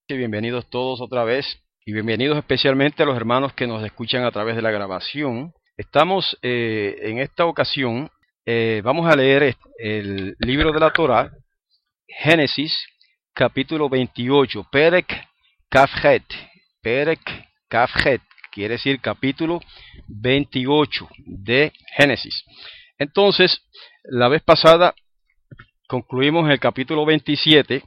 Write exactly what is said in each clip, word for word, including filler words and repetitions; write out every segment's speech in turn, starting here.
Y bienvenidos todos otra vez y bienvenidos especialmente a los hermanos que nos escuchan a través de la grabación. Estamos eh, en esta ocasión, eh, vamos a leer el libro de la Torá, Génesis, capítulo veintiocho, Perek Kafhet, Perek Kafhet, quiere decir capítulo veintiocho de Génesis. Entonces, la vez pasada concluimos el capítulo veintisiete.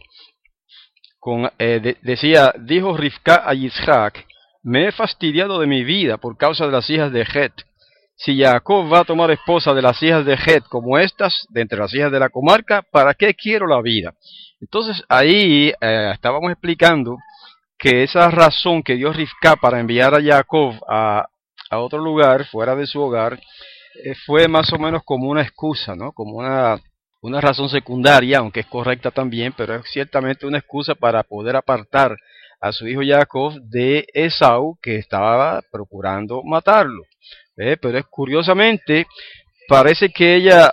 Con, eh, de, decía, dijo Rivka a Yitzhak, me he fastidiado de mi vida por causa de las hijas de Het. Si Jacob va a tomar esposa de las hijas de Het como estas, de entre las hijas de la comarca, ¿para qué quiero la vida? Entonces ahí eh, estábamos explicando que esa razón que dio Rivka para enviar a Jacob a, a otro lugar, fuera de su hogar, eh, fue más o menos como una excusa, ¿no? Como una... Una razón secundaria, aunque es correcta también, pero es ciertamente una excusa para poder apartar a su hijo Jacob de Esaú, que estaba procurando matarlo. ¿Eh? Pero es curiosamente, parece que ella,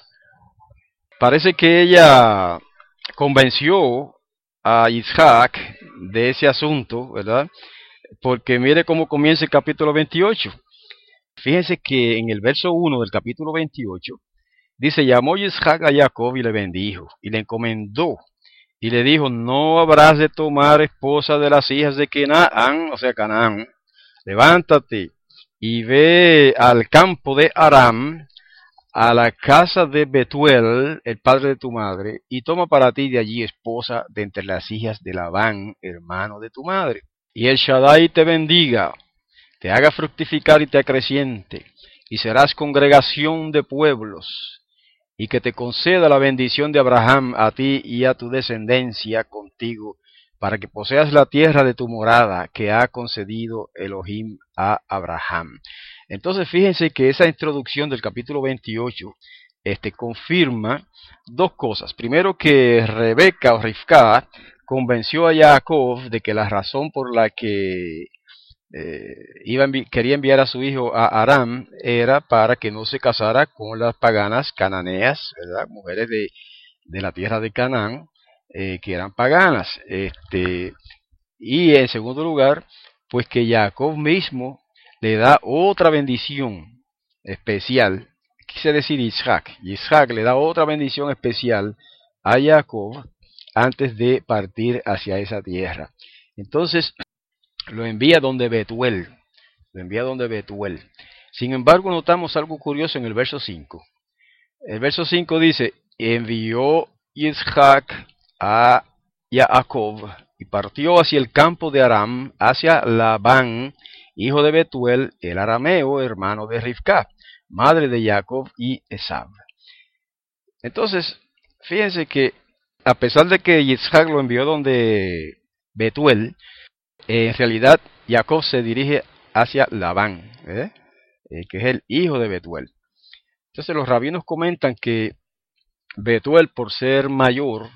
parece que ella convenció a Isaac de ese asunto, ¿verdad? Porque mire cómo comienza el capítulo veintiocho. Fíjense que en el verso uno del capítulo veintiocho, dice, llamó Isaac a Jacob y le bendijo, y le encomendó, y le dijo, no habrás de tomar esposa de las hijas de Canaán, o sea, Canaán, levántate y ve al campo de Aram, a la casa de Betuel, el padre de tu madre, y toma para ti de allí esposa de entre las hijas de Labán, hermano de tu madre. Y el Shaddai te bendiga, te haga fructificar y te acreciente, y serás congregación de pueblos, y que te conceda la bendición de Abraham a ti y a tu descendencia contigo, para que poseas la tierra de tu morada que ha concedido Elohim a Abraham. Entonces fíjense que esa introducción del capítulo veintiocho este, confirma dos cosas. Primero, que Rebeca o Rivka convenció a Jacob de que la razón por la que eh, iba envi quería enviar a su hijo a Aram era para que no se casara con las paganas cananeas, ¿verdad? Mujeres de, de la tierra de Canaán, eh, que eran paganas. Este, y en segundo lugar, pues que Jacob mismo le da otra bendición especial, quise decir Isaac, Isaac le da otra bendición especial a Jacob antes de partir hacia esa tierra. Entonces, lo envía donde Betuel, lo envía donde Betuel. Sin embargo, notamos algo curioso en el verso cinco. El verso cinco dice, envió Isaac a Jacob y partió hacia el campo de Aram, hacia Labán, hijo de Betuel, el arameo, hermano de Rivka, madre de Jacob y Esab. Entonces, fíjense que a pesar de que Isaac lo envió donde Betuel, en realidad Jacob se dirige hacia Labán, ¿eh? Eh, que es el hijo de Betuel. Entonces los rabinos comentan que Betuel, por ser mayor,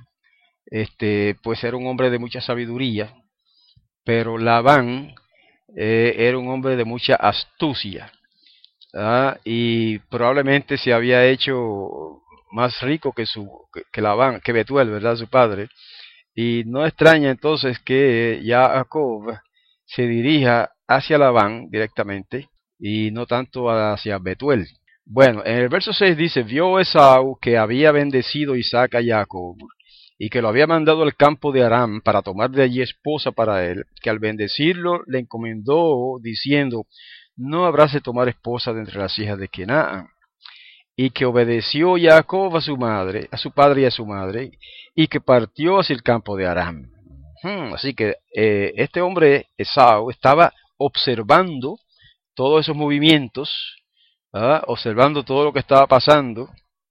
este, pues era un hombre de mucha sabiduría, pero Labán eh, era un hombre de mucha astucia, ¿ah? Y probablemente se había hecho más rico que su que, que Labán, que Betuel, ¿verdad? Su padre. Y no extraña entonces que Jacob se dirija hacia Labán directamente y no tanto hacia Betuel. Bueno, en el verso seis dice, vio Esaú que había bendecido Isaac a Jacob y que lo había mandado al campo de Aram para tomar de allí esposa para él, que al bendecirlo le encomendó diciendo, no habrás de tomar esposa de entre las hijas de Canaán. Y que obedeció Jacob a su madre, a su padre y a su madre, y que partió hacia el campo de Aram. Hmm, así que eh, este hombre, Esaú, estaba observando todos esos movimientos, ¿verdad? Observando todo lo que estaba pasando.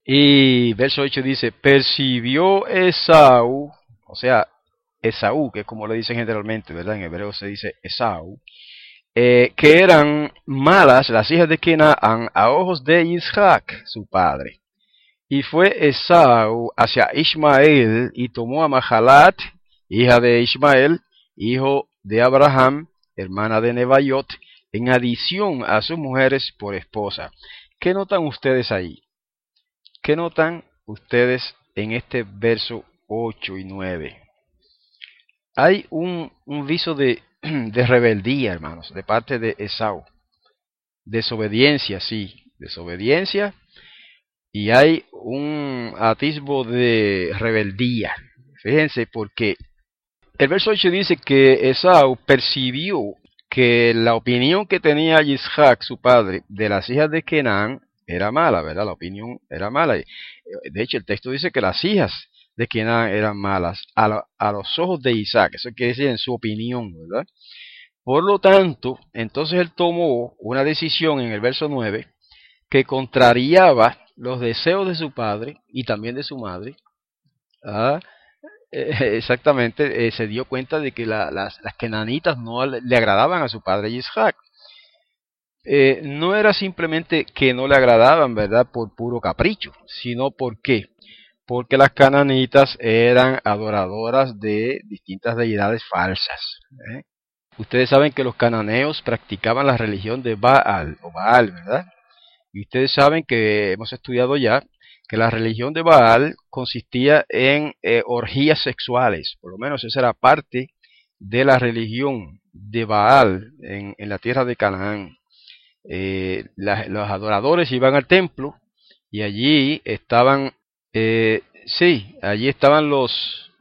Y verso ocho dice, percibió Esaú, o sea, Esaú, que es como le dicen generalmente, ¿verdad? En hebreo se dice Esaú, eh, que eran malas las hijas de Canaán a ojos de Isaac, su padre. Y fue Esaú hacia Ismael y tomó a Mahalat, hija de Ismael, hijo de Abraham, hermana de Nebaiot, en adición a sus mujeres por esposa. ¿Qué notan ustedes ahí? ¿Qué notan ustedes en este verso ocho y nueve? hay un, un viso de, de rebeldía, hermanos, de parte de Esaú. Desobediencia, sí, desobediencia. Y hay un atisbo de rebeldía. Fíjense, porque el verso ocho dice que Esaú percibió que la opinión que tenía Isaac, su padre, de las hijas de Kenan era mala, ¿verdad? La opinión era mala. De hecho, el texto dice que las hijas de Kenan eran malas a, la, a los ojos de Isaac. Eso quiere decir en su opinión, ¿verdad? Por lo tanto, entonces él tomó una decisión en el verso nueve que contrariaba los deseos de su padre y también de su madre. ¿Ah? Eh, exactamente, eh, se dio cuenta de que la, las, las kenanitas no le, le agradaban a su padre Isaac. Eh, no era simplemente que no le agradaban, ¿verdad? Por puro capricho, sino porque porque las cananitas eran adoradoras de distintas deidades falsas. ¿eh? Ustedes saben que los cananeos practicaban la religión de Baal, o Baal, ¿verdad? Y ustedes saben que hemos estudiado ya que la religión de Baal consistía en eh, orgías sexuales, por lo menos esa era parte de la religión de Baal en, en la tierra de Canaán. Eh, la, los adoradores iban al templo y allí estaban, eh, sí, allí estaban los,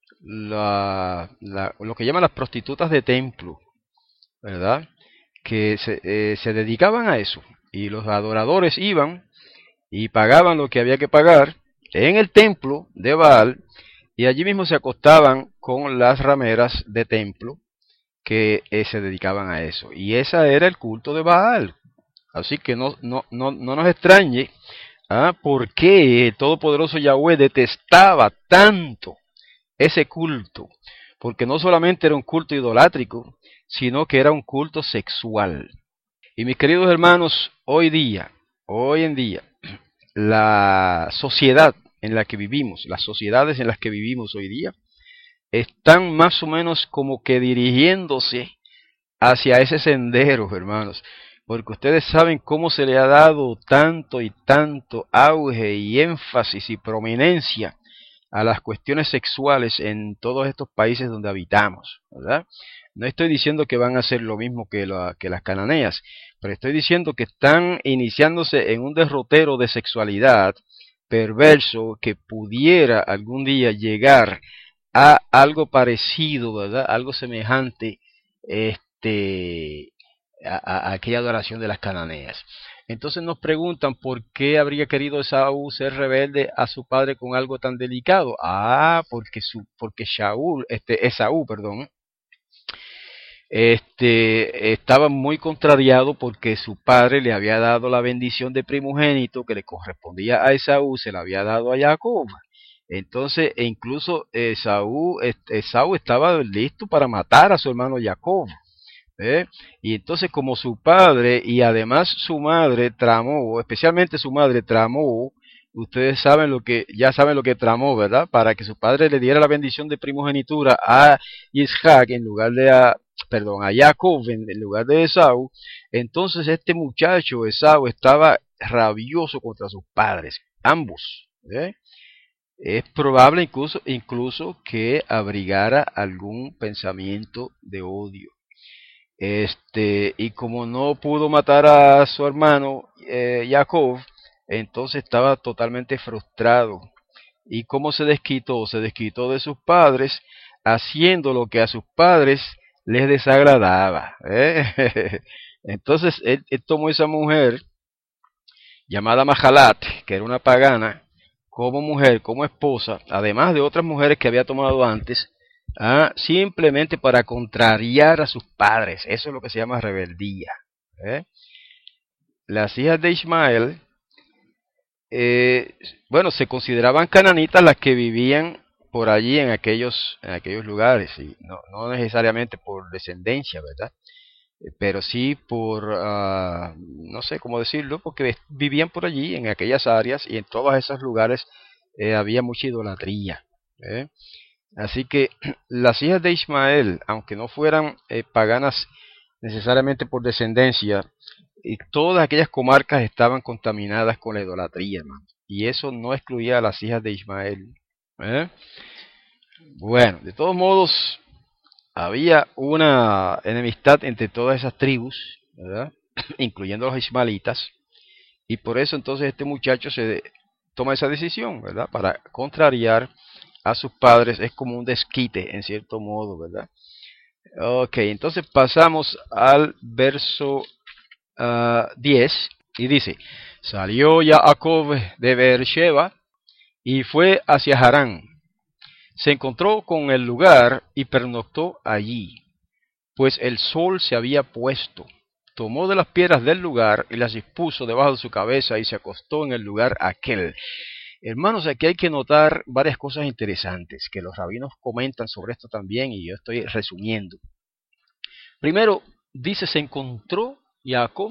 la, la, lo que llaman las prostitutas de templo, ¿verdad? Que se, eh, se dedicaban a eso y los adoradores iban y pagaban lo que había que pagar en el templo de Baal y allí mismo se acostaban con las rameras de templo que eh, se dedicaban a eso. Y ese era el culto de Baal. Así que no, no, no, no nos extrañe ¿ah? por qué el Todopoderoso Yahweh detestaba tanto ese culto. Porque no solamente era un culto idolátrico, sino que era un culto sexual. Y mis queridos hermanos, hoy día, hoy en día, la sociedad en la que vivimos, las sociedades en las que vivimos hoy día, están más o menos como que dirigiéndose hacia ese sendero, hermanos, porque ustedes saben cómo se le ha dado tanto y tanto auge y énfasis y prominencia a las cuestiones sexuales en todos estos países donde habitamos, ¿verdad? No estoy diciendo que van a hacer lo mismo que, la, que las cananeas, pero estoy diciendo que están iniciándose en un derrotero de sexualidad perverso que pudiera algún día llegar a algo parecido, ¿verdad? Algo semejante este, a, a aquella adoración de las cananeas. Entonces nos preguntan por qué habría querido Esaú ser rebelde a su padre con algo tan delicado. Ah, porque su, porque Shaul, este, Esaú, perdón, este, estaba muy contrariado porque su padre le había dado la bendición de primogénito que le correspondía a Esaú, se la había dado a Jacob. Entonces, e incluso Esaú, Esaú estaba listo para matar a su hermano Jacob. ¿eh? Y entonces como su padre y además su madre tramó, especialmente su madre tramó, ustedes saben lo que, ya saben lo que tramó, ¿verdad? Para que su padre le diera la bendición de primogenitura a Isaac en lugar de a, perdón, a Jacob en, en lugar de Esaú. Entonces este muchacho Esaú estaba rabioso contra sus padres, ambos. ¿eh? Es probable incluso, incluso que abrigara algún pensamiento de odio. Este, y como no pudo matar a su hermano eh, Jacob, entonces estaba totalmente frustrado. ¿Y cómo se desquitó? Se desquitó de sus padres, haciendo lo que a sus padres les desagradaba. ¿eh? Entonces él, él tomó esa mujer llamada Mahalat, que era una pagana, como mujer, como esposa, además de otras mujeres que había tomado antes, ¿ah? simplemente para contrariar a sus padres. Eso es lo que se llama rebeldía. ¿eh? Las hijas de Ismael, eh, bueno, se consideraban cananitas las que vivían por allí en aquellos, en aquellos lugares, y no, no necesariamente por descendencia, ¿verdad? Pero sí por, uh, no sé cómo decirlo, porque vivían por allí, en aquellas áreas, y en todos esos lugares eh, había mucha idolatría. ¿eh? Así que las hijas de Ismael, aunque no fueran eh, paganas necesariamente por descendencia, y todas aquellas comarcas estaban contaminadas con la idolatría, hermano. Y eso no excluía a las hijas de Ismael. ¿eh? Bueno, de todos modos, había una enemistad entre todas esas tribus, ¿verdad? Incluyendo los ismaelitas, y por eso entonces este muchacho se toma esa decisión, ¿verdad? Para contrariar a sus padres. Es como un desquite en cierto modo, ¿verdad? Ok, entonces pasamos al verso uh, diez y dice: salió Jacob de Beersheba y fue hacia Harán. Se encontró con el lugar y pernoctó allí, pues el sol se había puesto. Tomó de las piedras del lugar y las dispuso debajo de su cabeza y se acostó en el lugar aquel. Hermanos, aquí hay que notar varias cosas interesantes que los rabinos comentan sobre esto también, y yo estoy resumiendo. Primero, dice, se encontró Jacob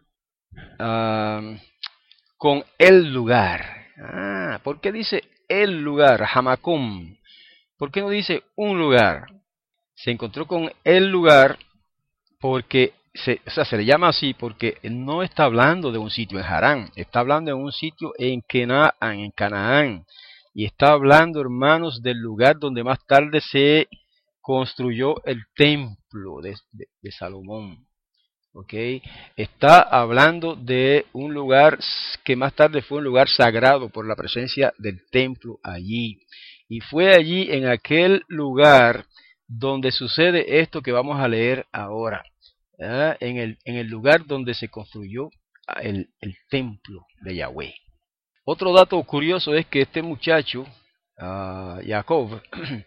uh, con el lugar. Ah, ¿por qué dice el lugar? Hamakom. ¿Por qué no dice un lugar? Se encontró con el lugar porque, se, o sea, se le llama así porque no está hablando de un sitio en Harán, está hablando de un sitio en Canaán, en Canaán. Y está hablando, hermanos, del lugar donde más tarde se construyó el templo de, de, de Salomón. ¿Okay? Está hablando de un lugar que más tarde fue un lugar sagrado por la presencia del templo allí. Y fue allí, en aquel lugar, donde sucede esto que vamos a leer ahora. ¿eh? En, el, en el lugar donde se construyó el, el templo de Yahweh. Otro dato curioso es que este muchacho, uh, Jacob,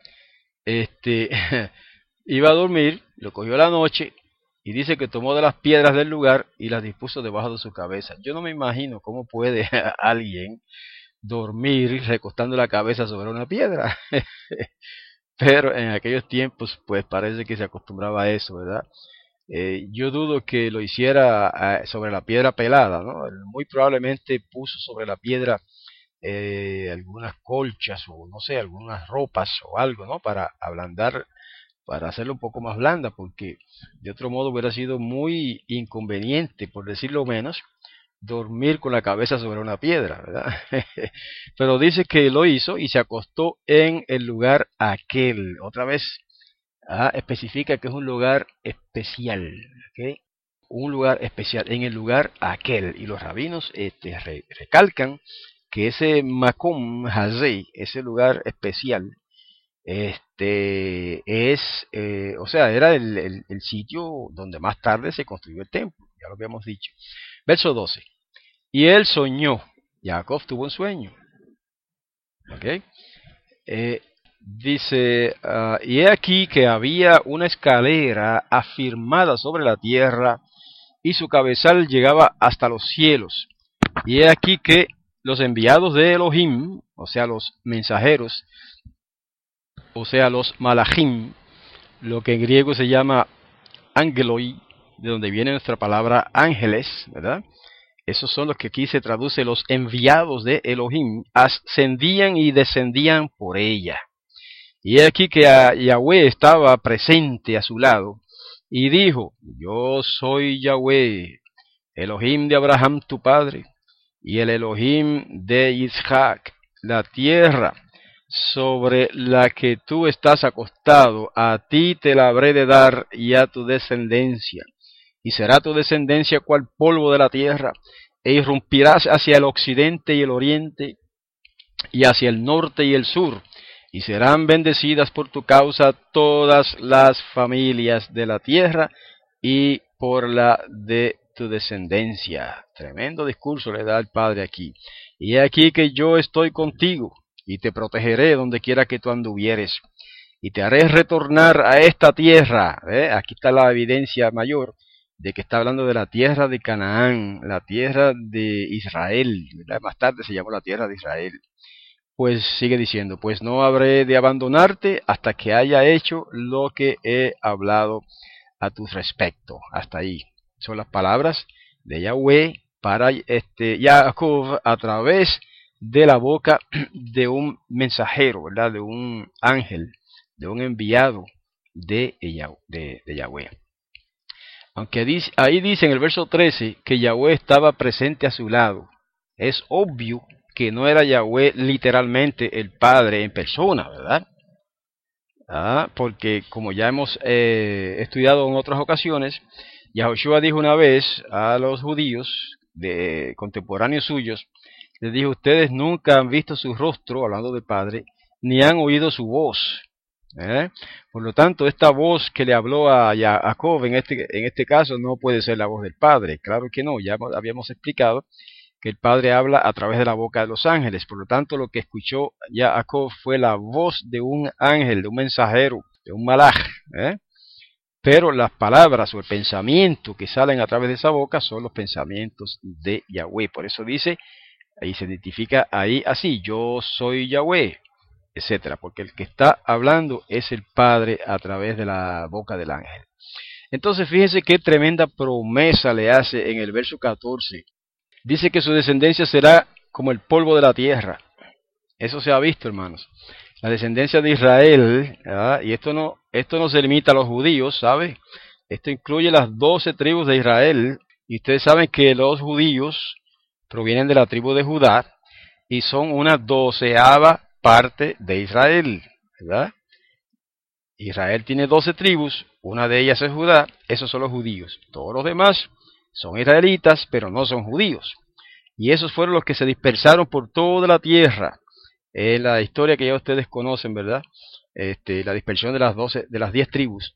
este, iba a dormir, lo cogió a la noche, y dice que tomó de las piedras del lugar y las dispuso debajo de su cabeza. Yo no me imagino cómo puede alguien dormir recostando la cabeza sobre una piedra. Pero en aquellos tiempos, pues parece que se acostumbraba a eso, ¿verdad? Eh, yo dudo que lo hiciera eh, sobre la piedra pelada, ¿no? Muy probablemente puso sobre la piedra eh, algunas colchas o no sé, algunas ropas o algo, ¿no? Para ablandar, para hacerlo un poco más blanda, porque de otro modo hubiera sido muy inconveniente, por decirlo menos, dormir con la cabeza sobre una piedra, ¿verdad? Pero dice que lo hizo y se acostó en el lugar aquel. Otra vez ah, especifica que es un lugar especial, ¿okay? Un lugar especial, en el lugar aquel. Y los rabinos este, re, recalcan que ese Makom Hazei, ese lugar especial, este es, eh, o sea, era el, el, el sitio donde más tarde se construyó el templo, ya lo habíamos dicho. Verso doce. Y él soñó, Jacob tuvo un sueño. ¿Ok? Eh, dice, uh, y he aquí que había una escalera afirmada sobre la tierra, y su cabezal llegaba hasta los cielos. Y he aquí que los enviados de Elohim, o sea, los mensajeros, o sea, los malachim, lo que en griego se llama angeloi, de donde viene nuestra palabra ángeles, ¿verdad? Esos son los que aquí se traduce los enviados de Elohim, ascendían y descendían por ella. Y he aquí que a Yahweh estaba presente a su lado, y dijo, yo soy Yahweh, Elohim de Abraham tu padre, y el Elohim de Isaac, la tierra sobre la que tú estás acostado, a ti te la habré de dar y a tu descendencia. Y será tu descendencia cual polvo de la tierra, e irrumpirás hacia el occidente y el oriente, y hacia el norte y el sur, y serán bendecidas por tu causa todas las familias de la tierra, y por la de tu descendencia. Tremendo discurso le da el Padre aquí. Y he aquí que yo estoy contigo, y te protegeré donde quiera que tú anduvieres, y te haré retornar a esta tierra. ¿eh? Aquí está la evidencia mayor de que está hablando de la tierra de Canaán, la tierra de Israel, ¿verdad? Más tarde se llamó la tierra de Israel. Pues sigue diciendo, pues no habré de abandonarte hasta que haya hecho lo que he hablado a tu respecto. Hasta ahí. Son las palabras de Yahweh para este Jacob a través de la boca de un mensajero, ¿verdad? De un ángel, de un enviado de, de, de Yahweh. Aunque dice, ahí dice en el verso trece que Yahweh estaba presente a su lado. Es obvio que no era Yahweh literalmente el Padre en persona, ¿verdad? Ah, porque como ya hemos eh, estudiado en otras ocasiones, Yahushua dijo una vez a los judíos de contemporáneos suyos, les dijo: ustedes nunca han visto su rostro, hablando del Padre, ni han oído su voz. ¿Eh? Por lo tanto, esta voz que le habló a Jacob en este, en este caso no puede ser la voz del Padre. Claro que no, ya habíamos explicado que el Padre habla a través de la boca de los ángeles. Por lo tanto, lo que escuchó Jacob fue la voz de un ángel, de un mensajero, de un malaj. ¿eh? Pero las palabras o el pensamiento que salen a través de esa boca son los pensamientos de Yahweh. Por eso dice, ahí se identifica ahí así: yo soy Yahweh, etcétera, porque el que está hablando es el Padre a través de la boca del ángel. Entonces fíjense qué tremenda promesa le hace en el verso catorce. Dice que su descendencia será como el polvo de la tierra. Eso se ha visto, hermanos. La descendencia de Israel, ¿verdad? Y esto no, esto no se limita a los judíos, ¿sabe? Esto incluye las doce tribus de Israel. Y ustedes saben que los judíos provienen de la tribu de Judá y son una doceava parte de Israel, ¿verdad? Israel tiene doce tribus, una de ellas es Judá, esos son los judíos. Todos los demás son israelitas, pero no son judíos. Y esos fueron los que se dispersaron por toda la tierra. Es la historia que ya ustedes conocen, ¿verdad? Este, la dispersión de las doce, de las diez tribus.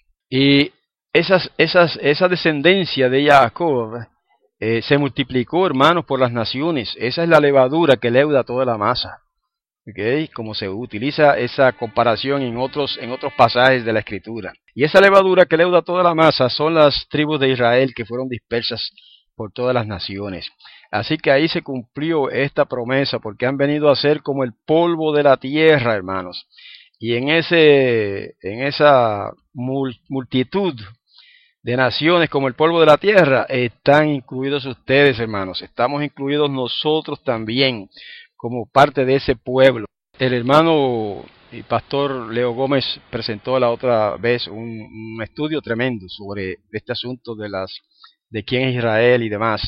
Y esas, esas, esa descendencia de Jacob eh, se multiplicó, hermanos, por las naciones. Esa es la levadura que leuda toda la masa. Okay, como se utiliza esa comparación en otros, en otros pasajes de la Escritura. Y esa levadura que leuda toda la masa son las tribus de Israel que fueron dispersas por todas las naciones. Así que ahí se cumplió esta promesa, porque han venido a ser como el polvo de la tierra, hermanos. Y en, ese, en esa multitud de naciones como el polvo de la tierra están incluidos ustedes, hermanos. Estamos incluidos nosotros también, como parte de ese pueblo. El hermano y pastor Leo Gómez presentó la otra vez un, un estudio tremendo sobre este asunto de las de quién es Israel y demás.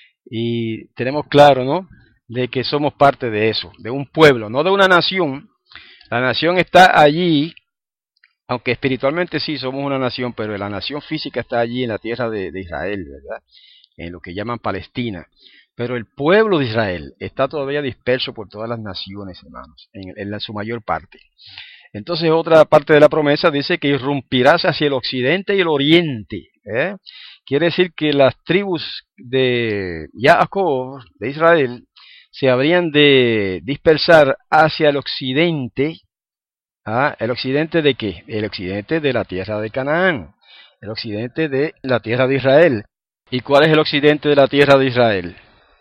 Y tenemos claro, ¿no?, de que somos parte de eso, de un pueblo, no de una nación. La nación está allí, aunque espiritualmente sí somos una nación, pero la nación física está allí en la tierra de, de Israel, ¿verdad? En lo que llaman Palestina. Pero el pueblo de Israel está todavía disperso por todas las naciones, hermanos, en, en la, su mayor parte. Entonces otra parte de la promesa dice que irrumpirás hacia el occidente y el oriente. ¿eh? Quiere decir que las tribus de Jacob, de Israel, se habrían de dispersar hacia el occidente. ¿Ah? ¿El occidente de qué? El occidente de la tierra de Canaán, el occidente de la tierra de Israel. ¿Y cuál es el occidente de la tierra de Israel?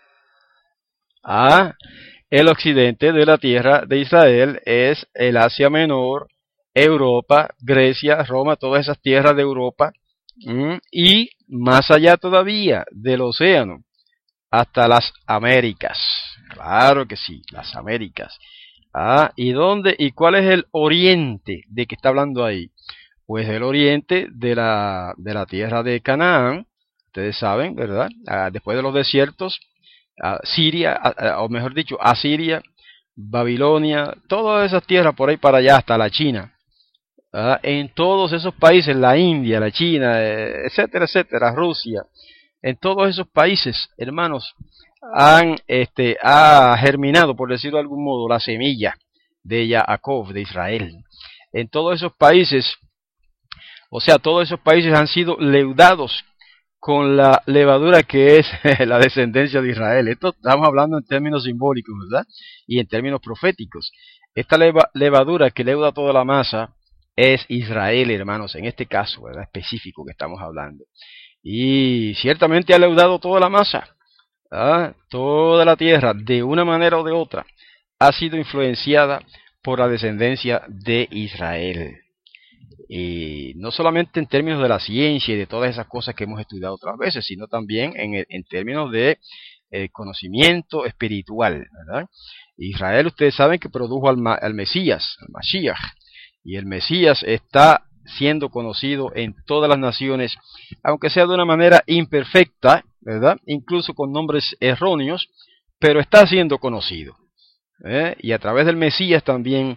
Ah, el occidente de la tierra de Israel es el Asia Menor, Europa, Grecia, Roma, todas esas tierras de Europa, ¿m? Y más allá todavía del océano, hasta las Américas. Claro que sí, las Américas. Ah, ¿y dónde? ¿Y cuál es el oriente de que está hablando ahí? Pues el oriente de la, de la tierra de Canaán, ustedes saben, ¿verdad? Ah, después de los desiertos, ah, Siria, ah, o mejor dicho, Asiria, Babilonia, todas esas tierras por ahí para allá, hasta la China. Ah, en todos esos países, la India, la China, eh, etcétera, etcétera, Rusia, en todos esos países, hermanos, han este, ha germinado, por decirlo de algún modo, la semilla de Jacob, de Israel. En todos esos países, o sea, todos esos países han sido leudados con la levadura que es la descendencia de Israel. Esto estamos hablando en términos simbólicos, ¿verdad? Y en términos proféticos. Esta leva, levadura que leuda toda la masa es Israel, hermanos, en este caso, ¿verdad?, específico que estamos hablando. Y ciertamente ha leudado toda la masa. ¿Ah? Toda la tierra, de una manera o de otra, ha sido influenciada por la descendencia de Israel. Y no solamente en términos de la ciencia y de todas esas cosas que hemos estudiado otras veces, sino también en, en términos de eh, conocimiento espiritual, ¿verdad? Israel, ustedes saben que produjo al, al Mesías, al Mashiach, y el Mesías está siendo conocido en todas las naciones, aunque sea de una manera imperfecta, ¿verdad?, incluso con nombres erróneos, pero está siendo conocido. ¿eh? Y a través del Mesías también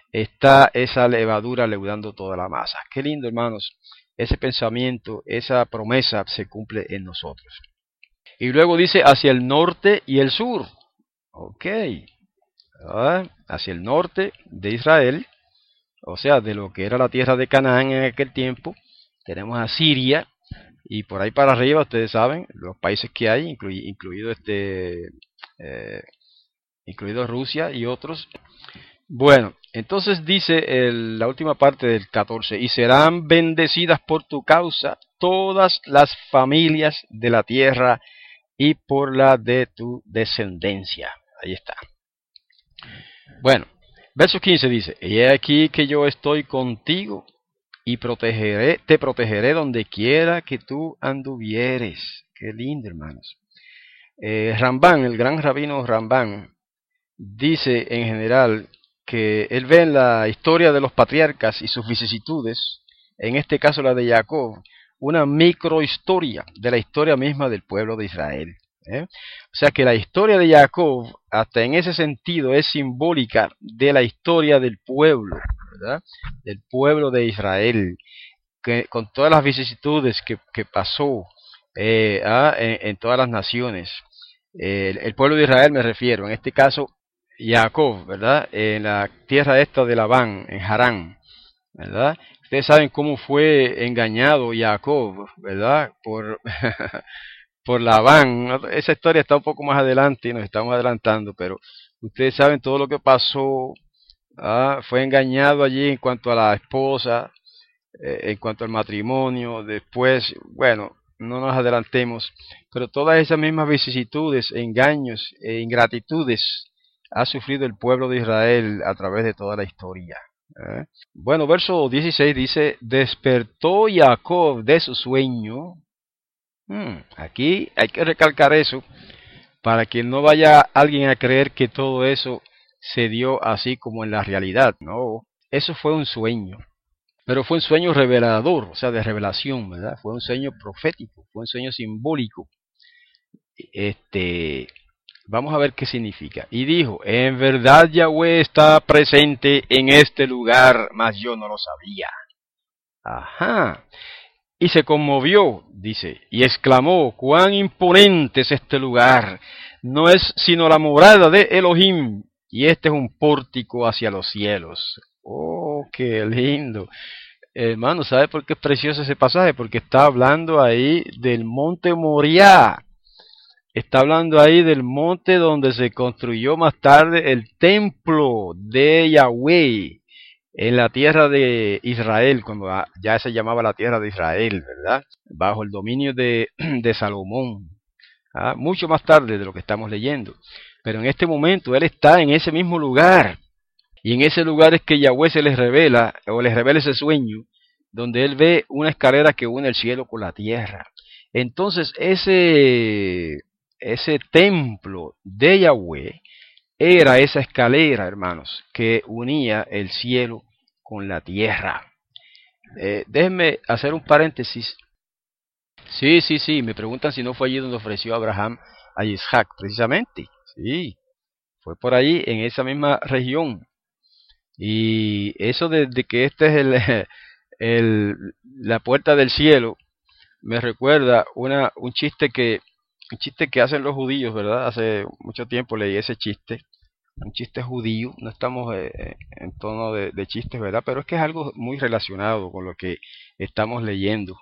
está esa levadura leudando toda la masa. Qué lindo, hermanos. Ese pensamiento, esa promesa se cumple en nosotros. Y luego dice hacia el norte y el sur. Ok. ¿Ah? Hacia el norte de Israel, o sea, de lo que era la tierra de Canaán en aquel tiempo, tenemos a Siria, y por ahí para arriba, ustedes saben, los países que hay, inclu incluido este, eh, incluido Rusia y otros. Bueno, entonces dice el, la última parte del catorce, y serán bendecidas por tu causa todas las familias de la tierra y por la de tu descendencia. Ahí está. Bueno, verso quince dice, y he aquí que yo estoy contigo y protegeré, te protegeré donde quiera que tú anduvieres. Qué lindo, hermanos. Eh, Rambán, el gran rabino Rambán, dice en general que él ve en la historia de los patriarcas y sus vicisitudes, en este caso la de Jacob, una microhistoria de la historia misma del pueblo de Israel. ¿eh? O sea que la historia de Jacob, hasta en ese sentido, es simbólica de la historia del pueblo, ¿verdad? Del pueblo de Israel, que, con todas las vicisitudes que, que pasó eh, ah, en, en todas las naciones. Eh, el, el pueblo de Israel me refiero, en este caso Jacob, ¿verdad? En la tierra esta de Labán, en Harán, ¿verdad? Ustedes saben cómo fue engañado Jacob, ¿verdad? Por, por Labán. Esa historia está un poco más adelante y nos estamos adelantando, pero ustedes saben todo lo que pasó. ¿ah? Fue engañado allí en cuanto a la esposa, eh, en cuanto al matrimonio. Después, bueno, no nos adelantemos, pero todas esas mismas vicisitudes, engaños e ingratitudes ha sufrido el pueblo de Israel a través de toda la historia. ¿eh? Bueno, verso dieciséis dice, despertó Jacob de su sueño. Hmm, aquí hay que recalcar eso, para que no vaya alguien a creer que todo eso se dio así como en la realidad. No, eso fue un sueño. Pero fue un sueño revelador, o sea, de revelación, ¿verdad? Fue un sueño profético, fue un sueño simbólico. Este... Vamos a ver qué significa. Y dijo, en verdad Yahweh está presente en este lugar, mas yo no lo sabía. Ajá. Y se conmovió, dice, y exclamó, cuán imponente es este lugar. No es sino la morada de Elohim, y este es un pórtico hacia los cielos. Oh, qué lindo. Hermano, ¿sabe por qué es precioso ese pasaje? Porque está hablando ahí del monte Moriah. Está hablando ahí del monte donde se construyó más tarde el templo de Yahweh en la tierra de Israel, cuando ya se llamaba la tierra de Israel, ¿verdad? Bajo el dominio de, de Salomón. ¿ah? Mucho más tarde de lo que estamos leyendo. Pero en este momento él está en ese mismo lugar. Y en ese lugar es que Yahweh se les revela, o les revela ese sueño, donde él ve una escalera que une el cielo con la tierra. Entonces ese... Ese templo de Yahweh era esa escalera, hermanos, que unía el cielo con la tierra. Eh, déjenme hacer un paréntesis. Sí, sí, sí, me preguntan si no fue allí donde ofreció Abraham a Isaac, precisamente. Sí, fue por allí, en esa misma región. Y eso de, de que este es el, el, la puerta del cielo, me recuerda una, un chiste que un chiste que hacen los judíos, ¿verdad? Hace mucho tiempo leí ese chiste, un chiste judío, no estamos eh, en tono de, de chistes, ¿verdad? Pero es que es algo muy relacionado con lo que estamos leyendo.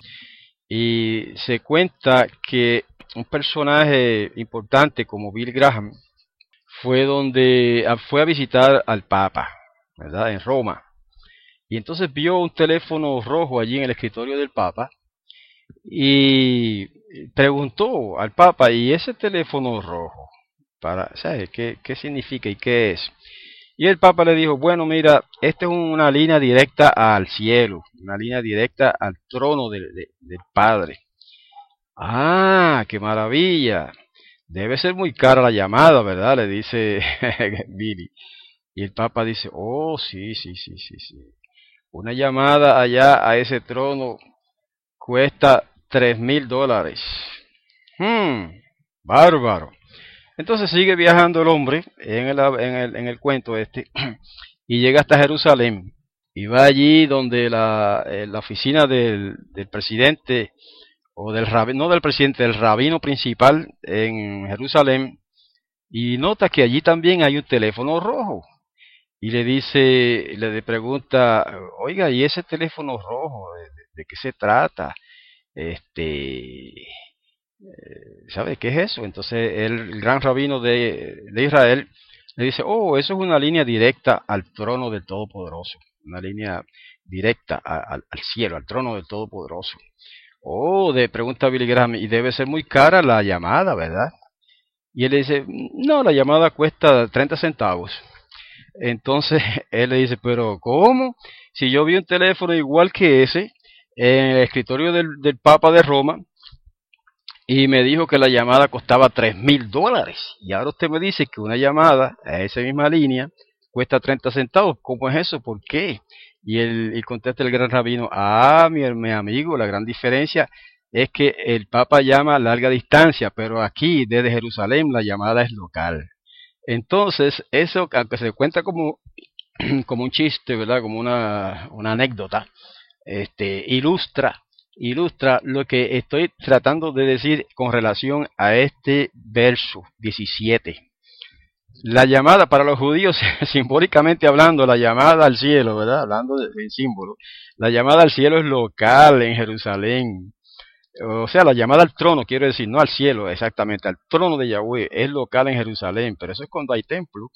Y se cuenta que un personaje importante como Bill Graham fue donde fue a visitar al Papa, ¿verdad? En Roma. Y entonces vio un teléfono rojo allí en el escritorio del Papa y preguntó al Papa, ¿y ese teléfono rojo? Para, ¿sabe qué, qué significa y qué es? Y el Papa le dijo, bueno, mira, esta es una línea directa al cielo, una línea directa al trono de, de, del Padre. Ah, qué maravilla. Debe ser muy cara la llamada, ¿verdad? Le dice Billy. Y el Papa dice, oh, sí, sí, sí, sí, sí. Una llamada allá a ese trono cuesta tres mil dólares. Hmm, bárbaro. Entonces sigue viajando el hombre en el, en el, en el cuento este y llega hasta Jerusalén. Y va allí donde la, eh, la oficina del, del presidente, o del rabino, no del presidente, del rabino principal en Jerusalén, y nota que allí también hay un teléfono rojo. Y le dice, le pregunta, oiga, ¿y ese teléfono rojo, de, de, de qué se trata? Este, ¿sabe qué es eso? Entonces el gran rabino de, de Israel le dice, oh, eso es una línea directa al trono del Todopoderoso, una línea directa a, a, al cielo, al trono del Todopoderoso. Oh, de pregunta Billy Graham, y debe ser muy cara la llamada, ¿verdad? Y él le dice, no, la llamada cuesta treinta centavos. Entonces él le dice, pero ¿cómo? Si yo vi un teléfono igual que ese en el escritorio del, del Papa de Roma, y me dijo que la llamada costaba tres mil dólares. Y ahora usted me dice que una llamada a esa misma línea cuesta treinta centavos. ¿Cómo es eso? ¿Por qué? Y, él, y contesta el gran rabino, ah, mi, mi amigo, la gran diferencia es que el Papa llama a larga distancia, pero aquí, desde Jerusalén, la llamada es local. Entonces, eso, aunque se cuenta como, como un chiste, ¿verdad? Como una, una anécdota, este, ilustra ilustra lo que estoy tratando de decir con relación a este verso diecisiete. La llamada para los judíos, simbólicamente hablando, la llamada al cielo, ¿verdad? Hablando de, de símbolo, la llamada al cielo es local en Jerusalén. O sea, la llamada al trono, quiero decir, no al cielo exactamente, al trono de Yahweh, es local en Jerusalén, pero eso es cuando hay templo.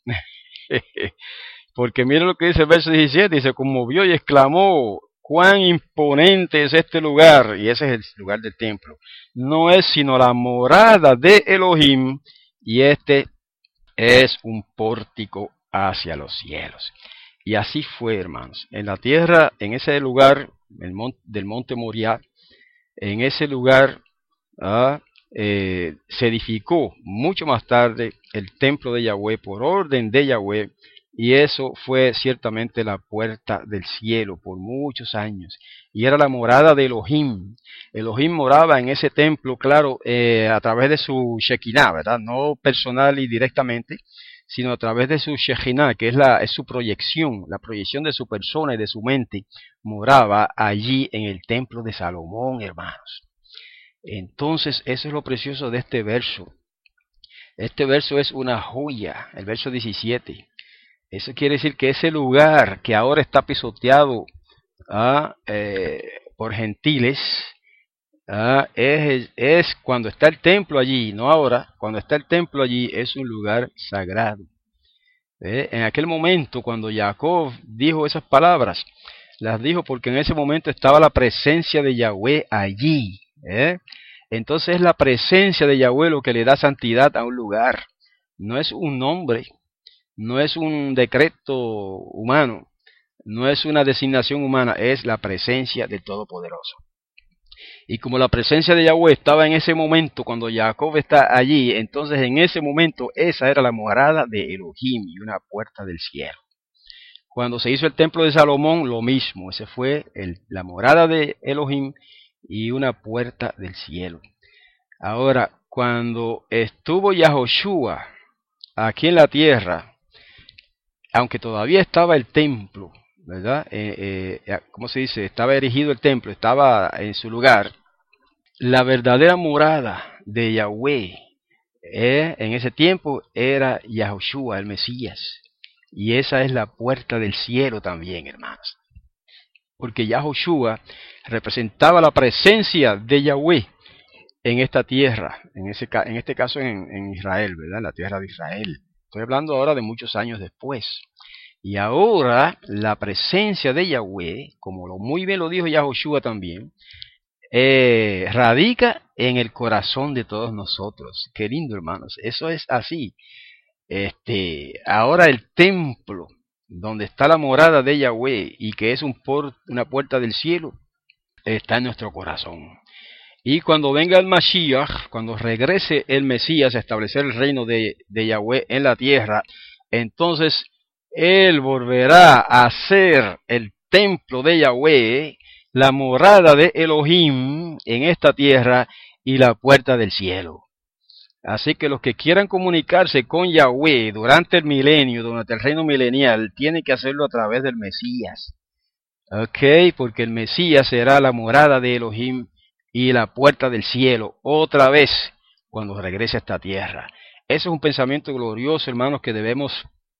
Porque miren lo que dice el verso diecisiete, dice, conmovió y exclamó, cuán imponente es este lugar, y ese es el lugar del templo. No es sino la morada de Elohim, y este es un pórtico hacia los cielos. Y así fue, hermanos. En la tierra, en ese lugar el monte, del monte Moriah, en ese lugar ah, eh, se edificó mucho más tarde el templo de Yahweh por orden de Yahweh, y eso fue ciertamente la puerta del cielo por muchos años, y era la morada de Elohim. Elohim moraba en ese templo, claro, eh, a través de su Shekinah, ¿verdad? No personal y directamente, sino a través de su Shekinah, que es, la, es su proyección, la proyección de su persona y de su mente, moraba allí en el templo de Salomón, hermanos. Entonces, eso es lo precioso de este verso. Este verso es una joya, el verso diecisiete. Eso quiere decir que ese lugar que ahora está pisoteado ¿ah? eh, por gentiles, ¿ah? es, es cuando está el templo allí, no ahora, cuando está el templo allí es un lugar sagrado. ¿Eh? En aquel momento, cuando Jacob dijo esas palabras, las dijo porque en ese momento estaba la presencia de Yahweh allí. ¿eh? Entonces es la presencia de Yahweh lo que le da santidad a un lugar. No es un nombre, no es un decreto humano, no es una designación humana, es la presencia del Todopoderoso. Y como la presencia de Yahweh estaba en ese momento, cuando Jacob está allí, entonces en ese momento esa era la morada de Elohim y una puerta del cielo. Cuando se hizo el templo de Salomón, lo mismo, ese fue el, la morada de Elohim y una puerta del cielo. Ahora, cuando estuvo Yahoshua aquí en la tierra, aunque todavía estaba el templo, ¿verdad? Eh, eh, ¿Cómo se dice? Estaba erigido el templo, estaba en su lugar. La verdadera morada de Yahweh eh, en ese tiempo era Yahoshua, el Mesías. Y esa es la puerta del cielo también, hermanos. Porque Yahoshua representaba la presencia de Yahweh en esta tierra, en, ese, en este caso en, en Israel, ¿verdad? En la tierra de Israel. Estoy hablando ahora de muchos años después. Y ahora la presencia de Yahweh, como lo, muy bien lo dijo Yahoshua también, eh, radica en el corazón de todos nosotros. Qué lindo, hermanos. Eso es así. Este, ahora el templo, donde está la morada de Yahweh y que es un por, una puerta del cielo, está en nuestro corazón. Y cuando venga el Mashiach, cuando regrese el Mesías a establecer el reino de, de Yahweh en la tierra, entonces Él volverá a ser el templo de Yahweh, la morada de Elohim en esta tierra y la puerta del cielo. Así que los que quieran comunicarse con Yahweh durante el milenio, durante el reino milenial, tienen que hacerlo a través del Mesías. Ok, porque el Mesías será la morada de Elohim y la puerta del cielo, otra vez, cuando regrese a esta tierra. Ese es un pensamiento glorioso, hermanos, que debemos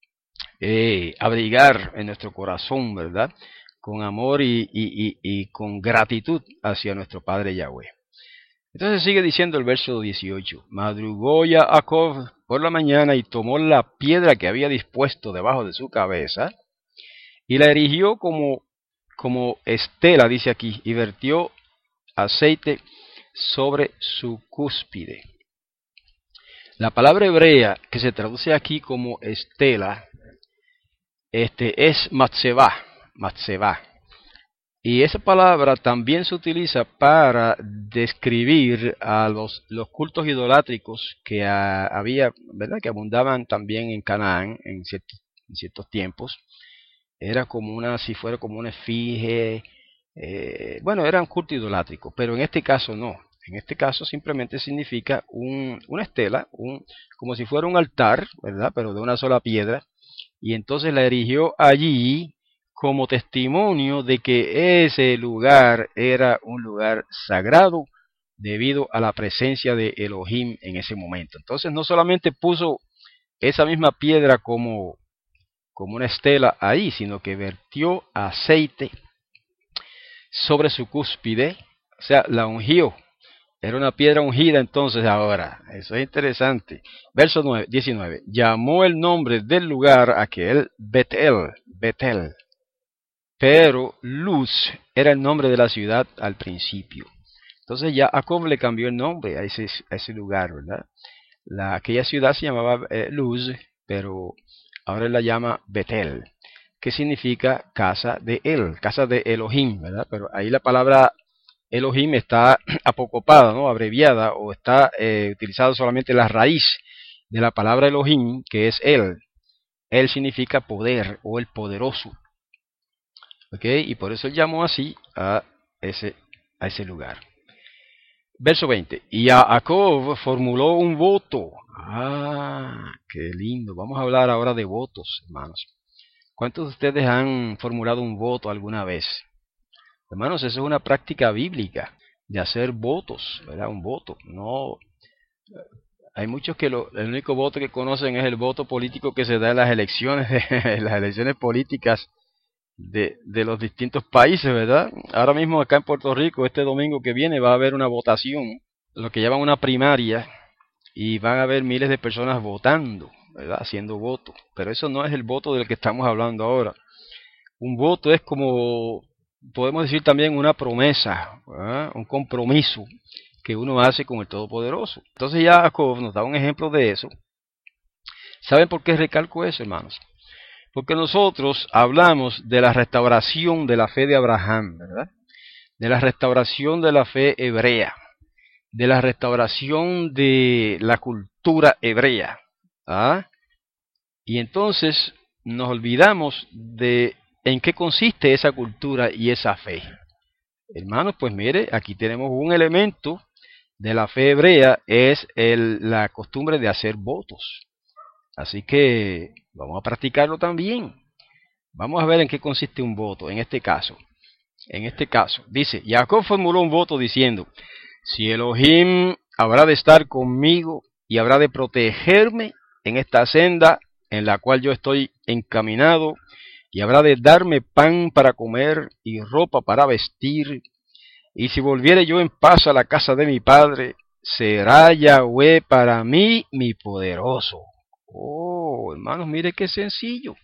eh, abrigar en nuestro corazón, ¿verdad? Con amor y, y, y, y con gratitud hacia nuestro Padre Yahweh. Entonces sigue diciendo el verso dieciocho, madrugó Jacob por la mañana y tomó la piedra que había dispuesto debajo de su cabeza y la erigió como, como estela, dice aquí, y vertió aceite sobre su cúspide. La palabra hebrea que se traduce aquí como estela este, es matzeba, matzeba. Y esa palabra también se utiliza para describir a los, los cultos idolátricos que a, había, ¿verdad? Que abundaban también en Canaán en ciertos, en ciertos tiempos. Era como una, si fuera como una esfinge, eh, bueno, era un culto idolátrico, pero en este caso no. En este caso simplemente significa un, una estela, un, como si fuera un altar, ¿verdad? Pero de una sola piedra. Y entonces la erigió allí como testimonio de que ese lugar era un lugar sagrado debido a la presencia de Elohim en ese momento. Entonces no solamente puso esa misma piedra como, como una estela ahí, sino que vertió aceite sobre su cúspide, o sea, la ungió. Era una piedra ungida entonces ahora. Eso es interesante. Verso nueve, diecinueve. Llamó el nombre del lugar aquel Betel, Betel. Pero Luz era el nombre de la ciudad al principio. Entonces ya Jacob le cambió el nombre a ese, a ese lugar, ¿verdad? La, aquella ciudad se llamaba eh, Luz, pero ahora él la llama Betel, que significa casa de él, casa de Elohim, ¿verdad? Pero ahí la palabra Elohim está apocopada, ¿no? Abreviada, o está eh, utilizada solamente la raíz de la palabra Elohim, que es él. Él significa poder o el poderoso. ¿Ok? Y por eso él llamó así a ese, a ese lugar. Verso veinte. Y Jacob formuló un voto. Ah, qué lindo. Vamos a hablar ahora de votos, hermanos. ¿Cuántos de ustedes han formulado un voto alguna vez? Hermanos, eso es una práctica bíblica de hacer votos, ¿verdad? Un voto. No, hay muchos que lo, el único voto que conocen es el voto político que se da en las elecciones, en las elecciones políticas de, de los distintos países, ¿verdad? Ahora mismo acá en Puerto Rico, este domingo que viene, va a haber una votación, lo que llaman una primaria, y van a haber miles de personas votando, ¿verdad? Haciendo voto. Pero eso no es el voto del que estamos hablando ahora. Un voto es como, podemos decir también una promesa, ¿verdad? Un compromiso que uno hace con el Todopoderoso. Entonces ya Jacob nos da un ejemplo de eso. ¿Saben por qué recalco eso, hermanos? Porque nosotros hablamos de la restauración de la fe de Abraham, ¿verdad? De la restauración de la fe hebrea, de la restauración de la cultura hebrea. ¿Ah? Y entonces nos olvidamos de en qué consiste esa cultura y esa fe. Hermanos, pues mire, aquí tenemos un elemento de la fe hebrea, es el, la costumbre de hacer votos. Así que vamos a practicarlo también. Vamos a ver en qué consiste un voto, en este caso. En este caso, dice, Jacob formuló un voto diciendo, si Elohim habrá de estar conmigo y habrá de protegerme en esta senda en la cual yo estoy encaminado, y habrá de darme pan para comer y ropa para vestir, y si volviere yo en paz a la casa de mi padre, será Yahweh para mí mi poderoso. Oh, hermanos, mire qué sencillo.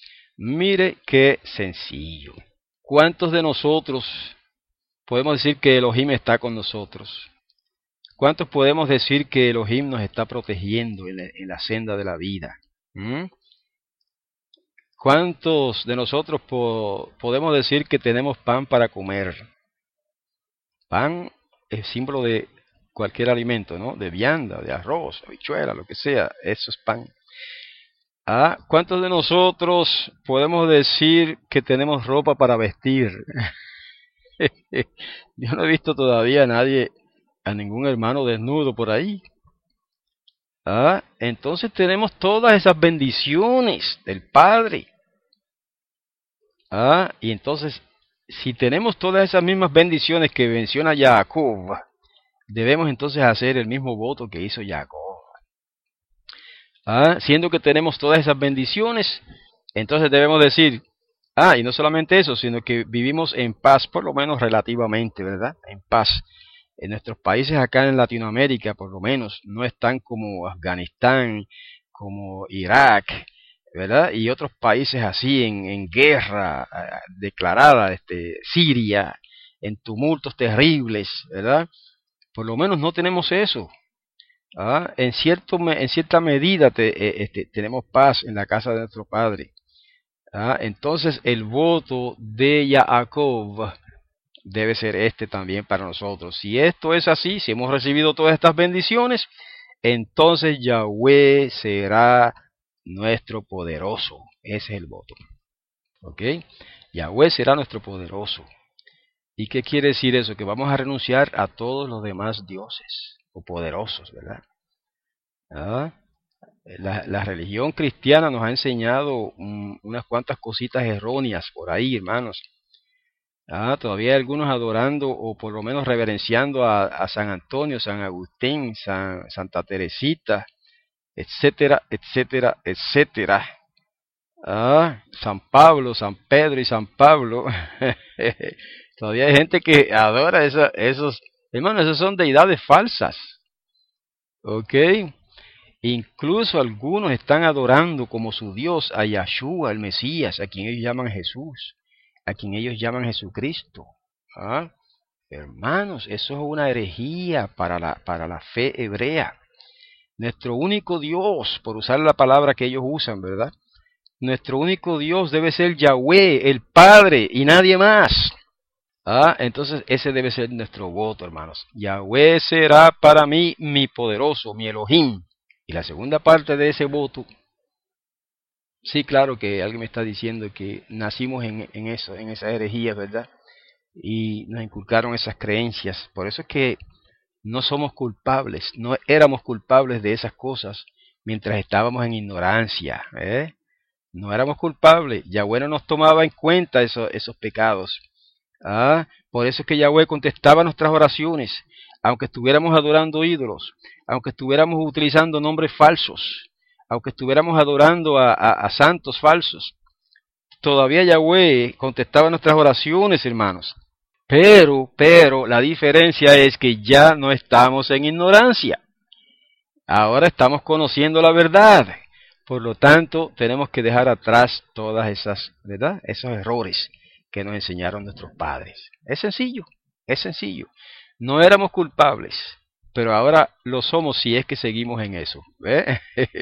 Mire qué sencillo. ¿Cuántos de nosotros podemos decir que Elohim está con nosotros? ¿Cuántos podemos decir que Elohim nos está protegiendo en la, en la senda de la vida? ¿Mm? ¿Cuántos de nosotros po podemos decir que tenemos pan para comer? Pan es símbolo de cualquier alimento, ¿no? De vianda, de arroz, habichuela, lo que sea, eso es pan. Ah, ¿cuántos de nosotros podemos decir que tenemos ropa para vestir? Yo no he visto todavía a nadie, a ningún hermano desnudo por ahí. ¿Ah? Entonces tenemos todas esas bendiciones del Padre. ¿Ah? Y entonces, si tenemos todas esas mismas bendiciones que menciona Jacob, debemos entonces hacer el mismo voto que hizo Jacob. ¿Ah? Siendo que tenemos todas esas bendiciones, entonces debemos decir, ah, y no solamente eso, sino que vivimos en paz, por lo menos relativamente, ¿verdad? En paz. En nuestros países acá en Latinoamérica, por lo menos, no están como Afganistán, como Irak, ¿verdad? Y otros países así en, en guerra eh, declarada, este, Siria, en tumultos terribles, ¿verdad? Por lo menos no tenemos eso. ¿Ah? En, cierto, en cierta medida te, eh, este, tenemos paz en la casa de nuestro Padre. ¿Ah? Entonces el voto de Jacob debe ser este también para nosotros. Si esto es así, si hemos recibido todas estas bendiciones, entonces Yahweh será nuestro poderoso. Ese es el voto. ¿Ok? Yahweh será nuestro poderoso. ¿Y qué quiere decir eso? Que vamos a renunciar a todos los demás dioses o poderosos, ¿verdad? ¿Ah? La, la religión cristiana nos ha enseñado um, unas cuantas cositas erróneas por ahí, hermanos. Ah, todavía hay algunos adorando o por lo menos reverenciando a, a San Antonio, San Agustín, San, Santa Teresita, etcétera, etcétera, etcétera. Ah, San Pablo, San Pedro y San Pablo. Todavía hay gente que adora esa, esos, hermanos, esas son deidades falsas. ¿Ok? Incluso algunos están adorando como su Dios a Yahshua, el Mesías, a quien ellos llaman Jesús, a quien ellos llaman Jesucristo. ¿Ah? Hermanos, eso es una herejía para la, para la fe hebrea. Nuestro único Dios, por usar la palabra que ellos usan, ¿verdad? Nuestro único Dios debe ser Yahweh, el Padre, y nadie más. Ah, entonces ese debe ser nuestro voto, hermanos. Yahweh será para mí mi poderoso, mi Elohim. Y la segunda parte de ese voto, sí, claro que alguien me está diciendo que nacimos en, en eso, en esa herejía, ¿verdad? Y nos inculcaron esas creencias. Por eso es que no somos culpables, no éramos culpables de esas cosas mientras estábamos en ignorancia, ¿eh? No éramos culpables. Yahweh no nos tomaba en cuenta eso, esos pecados. Ah, por eso es que Yahweh contestaba nuestras oraciones, aunque estuviéramos adorando ídolos, aunque estuviéramos utilizando nombres falsos, aunque estuviéramos adorando a, a, a santos falsos. Todavía Yahweh contestaba nuestras oraciones, hermanos. Pero, pero, la diferencia es que ya no estamos en ignorancia. Ahora estamos conociendo la verdad. Por lo tanto, tenemos que dejar atrás todas esas, ¿verdad? Esos errores que nos enseñaron nuestros padres. Es sencillo, es sencillo. No éramos culpables, pero ahora lo somos si es que seguimos en eso. ¿Ve?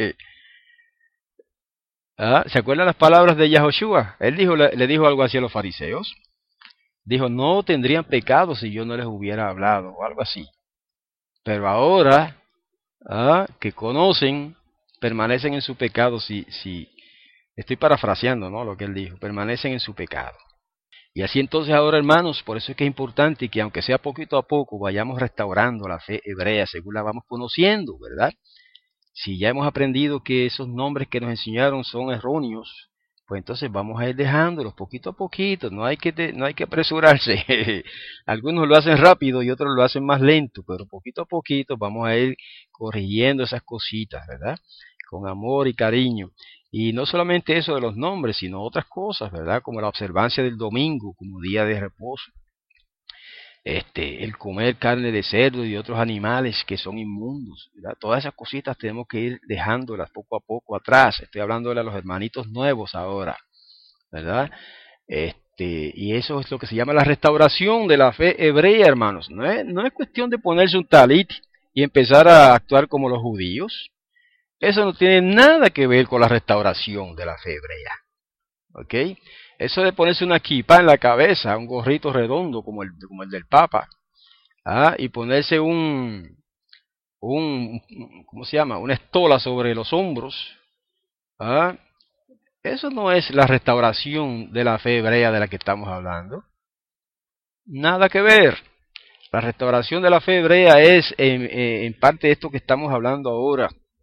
¿Ah? ¿Se acuerdan las palabras de Yahoshua? Él dijo, le, le dijo algo así a los fariseos. Dijo, no tendrían pecado si yo no les hubiera hablado, o algo así. Pero ahora, ¿ah? que conocen, permanecen en su pecado si, si, estoy parafraseando, ¿no? Lo que él dijo, permanecen en su pecado. Y así entonces ahora, hermanos, por eso es que es importante que aunque sea poquito a poco, vayamos restaurando la fe hebrea según la vamos conociendo, ¿verdad? Si ya hemos aprendido que esos nombres que nos enseñaron son erróneos, pues entonces vamos a ir dejándolos poquito a poquito, no hay que, de, no hay que apresurarse. Algunos lo hacen rápido y otros lo hacen más lento, pero poquito a poquito vamos a ir corrigiendo esas cositas, ¿verdad? Con amor y cariño. Y no solamente eso de los nombres, sino otras cosas, ¿verdad? Como la observancia del domingo como día de reposo. Este, el comer carne de cerdo y otros animales que son inmundos, ¿verdad? Todas esas cositas tenemos que ir dejándolas poco a poco atrás. Estoy hablándole a los hermanitos nuevos ahora, ¿verdad? Este, y eso es lo que se llama la restauración de la fe hebrea, hermanos. No es, no es cuestión de ponerse un talit y empezar a actuar como los judíos. Eso no tiene nada que ver con la restauración de la fe hebrea. ¿Ok? Eso de ponerse una kippah en la cabeza, un gorrito redondo como el, como el del Papa, ¿ah? Y ponerse un, un, ¿cómo se llama? Una estola sobre los hombros, ¿ah? Eso no es la restauración de la fe hebrea de la que estamos hablando. Nada que ver. La restauración de la fe hebrea es en, en parte esto que estamos hablando ahora.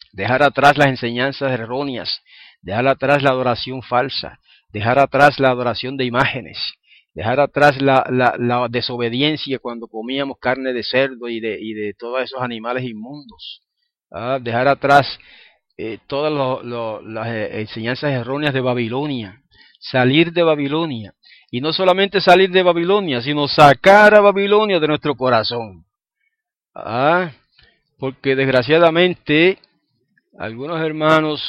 dejar atrás las enseñanzas erróneas, dejar atrás la adoración falsa, dejar atrás la adoración de imágenes, dejar atrás la, la, la desobediencia cuando comíamos carne de cerdo y de, y de todos esos animales inmundos, ¿ah? Dejar atrás eh, todas lo, lo, las eh, enseñanzas erróneas de Babilonia, salir de Babilonia, y no solamente salir de Babilonia, sino sacar a Babilonia de nuestro corazón, ¿ah? Porque desgraciadamente algunos hermanos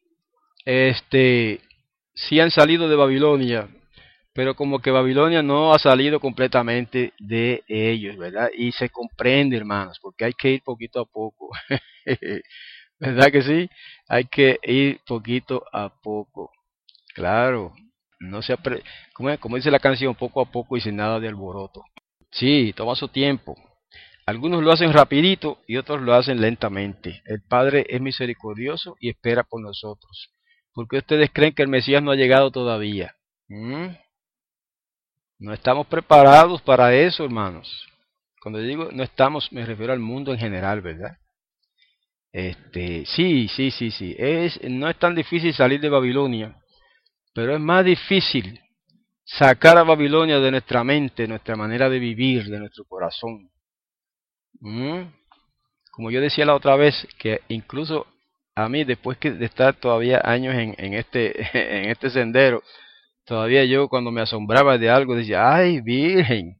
este, sí han salido de Babilonia, pero como que Babilonia no ha salido completamente de ellos, ¿verdad? Y se comprende, hermanos, porque hay que ir poquito a poco, ¿verdad que sí? Hay que ir poquito a poco, claro, no se apre como, es? Como dice la canción, poco a poco y sin nada de alboroto. Sí, toma su tiempo. Algunos lo hacen rapidito y otros lo hacen lentamente. El Padre es misericordioso y espera por nosotros. ¿Por qué ustedes creen que el Mesías no ha llegado todavía? ¿Mm? No estamos preparados para eso, hermanos. Cuando digo no estamos, me refiero al mundo en general, ¿verdad? Este, sí, sí, sí, sí. Es, no es tan difícil salir de Babilonia, pero es más difícil sacar a Babilonia de nuestra mente, nuestra manera de vivir, de nuestro corazón. ¿Mm? Como yo decía la otra vez, que incluso a mí, después que de estar todavía años en, en, este, en este sendero, todavía yo cuando me asombraba de algo decía, ¡ay, Virgen!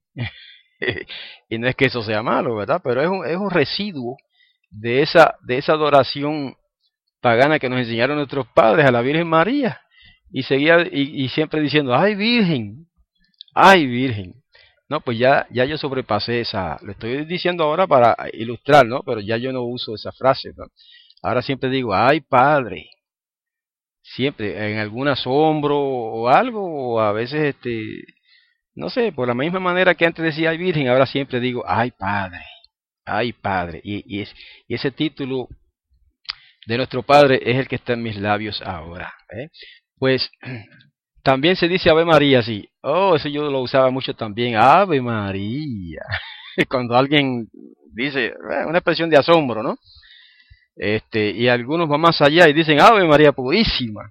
Y no es que eso sea malo, ¿verdad? Pero es un, es un residuo de esa, de esa adoración pagana que nos enseñaron nuestros padres a la Virgen María. Y seguía y, y siempre diciendo, ¡ay, Virgen! ¡Ay, Virgen! No, pues ya, ya yo sobrepasé esa, lo estoy diciendo ahora para ilustrar, ¿no? Pero ya yo no uso esa frase, ¿no? Ahora siempre digo, ¡ay, Padre! Siempre, en algún asombro o algo, o a veces, este, no sé, por la misma manera que antes decía, ¡ay, Virgen! Ahora siempre digo, ¡ay, Padre! ¡Ay, Padre! Y, y, es, y ese título de nuestro Padre es el que está en mis labios ahora, ¿eh? Pues también se dice Ave María, sí. Oh, eso yo lo usaba mucho también. Ave María. Cuando alguien dice, eh, una expresión de asombro, ¿no? Este, y algunos van más allá y dicen Ave María Purísima.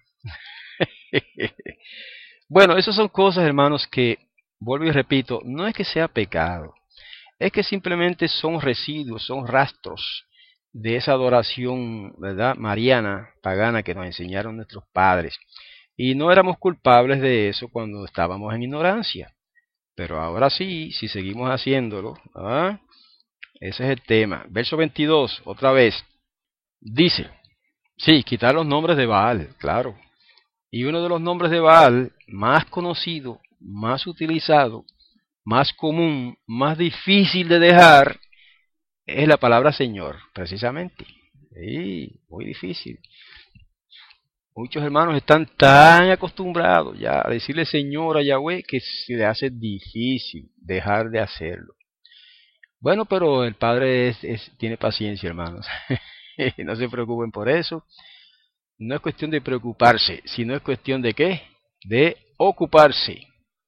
Bueno, esas son cosas, hermanos, que, vuelvo y repito, no es que sea pecado. Es que simplemente son residuos, son rastros de esa adoración, ¿verdad?, mariana, pagana que nos enseñaron nuestros padres. Y no éramos culpables de eso cuando estábamos en ignorancia. Pero ahora sí, si seguimos haciéndolo, ¿ah? Ese es el tema. Verso veintidós, otra vez, dice, sí, quitar los nombres de Baal, claro. Y uno de los nombres de Baal más conocido, más utilizado, más común, más difícil de dejar, es la palabra Señor, precisamente. Sí, muy difícil. Muchos hermanos están tan acostumbrados ya a decirle Señor a Yahweh que se le hace difícil dejar de hacerlo. Bueno, pero el Padre es, es, tiene paciencia, hermanos. No se preocupen por eso. No es cuestión de preocuparse, sino es cuestión de ¿qué? De ocuparse.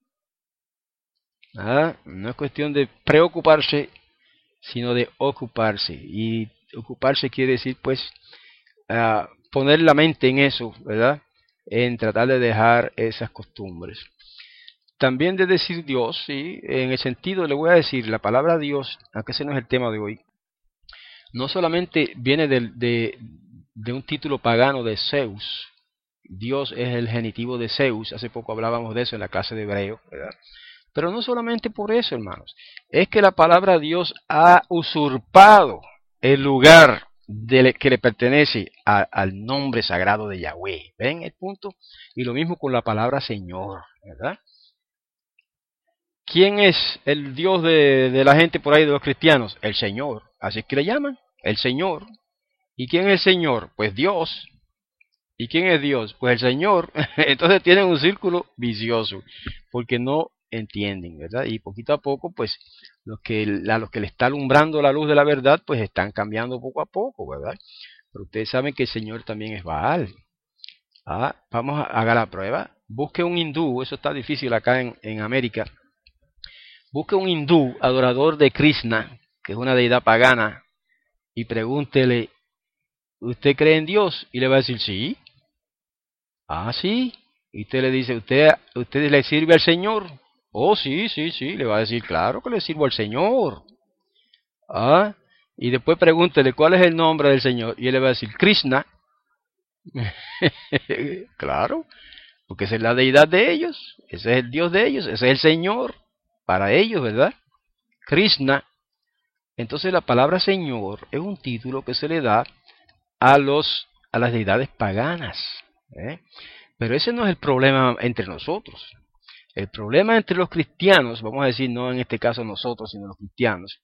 ¿Ah? No es cuestión de preocuparse, sino de ocuparse. Y ocuparse quiere decir, pues, uh, poner la mente en eso, ¿verdad? En tratar de dejar esas costumbres. También de decir Dios, sí, en el sentido, le voy a decir, la palabra Dios, aunque ese no es el tema de hoy, no solamente viene de, de, de un título pagano de Zeus. Dios es el genitivo de Zeus, hace poco hablábamos de eso en la clase de hebreo, ¿verdad? Pero no solamente por eso, hermanos, es que la palabra Dios ha usurpado el lugar de, que le pertenece a, al nombre sagrado de Yahweh. ¿Ven el punto? Y lo mismo con la palabra Señor, ¿verdad? ¿Quién es el Dios de, de la gente por ahí, de los cristianos? El Señor. Así es que le llaman, el Señor. ¿Y quién es el Señor? Pues Dios. ¿Y quién es Dios? Pues el Señor. Entonces tienen un círculo vicioso, porque no entienden, ¿verdad? Y poquito a poco, pues, los que, a los que le está alumbrando la luz de la verdad, pues están cambiando poco a poco, ¿verdad? Pero ustedes saben que el Señor también es Baal. Ah, vamos a hacer la prueba. Busque un hindú, eso está difícil acá en, en América. Busque un hindú adorador de Krishna, que es una deidad pagana, y pregúntele ¿usted cree en Dios? Y le va a decir, sí. Ah, sí. Y usted le dice, ¿usted, usted le sirve al Señor? Oh, sí, sí, sí. Le va a decir, claro que le sirvo al Señor. Ah, y después pregúntele, ¿cuál es el nombre del Señor? Y él le va a decir, Krishna. Claro, porque esa es la deidad de ellos. Ese es el Dios de ellos. Ese es el Señor para ellos, ¿verdad? Krishna. Entonces la palabra Señor es un título que se le da a los a las deidades paganas, ¿eh? Pero ese no es el problema entre nosotros. El problema entre los cristianos, vamos a decir, no en este caso nosotros, sino los cristianos,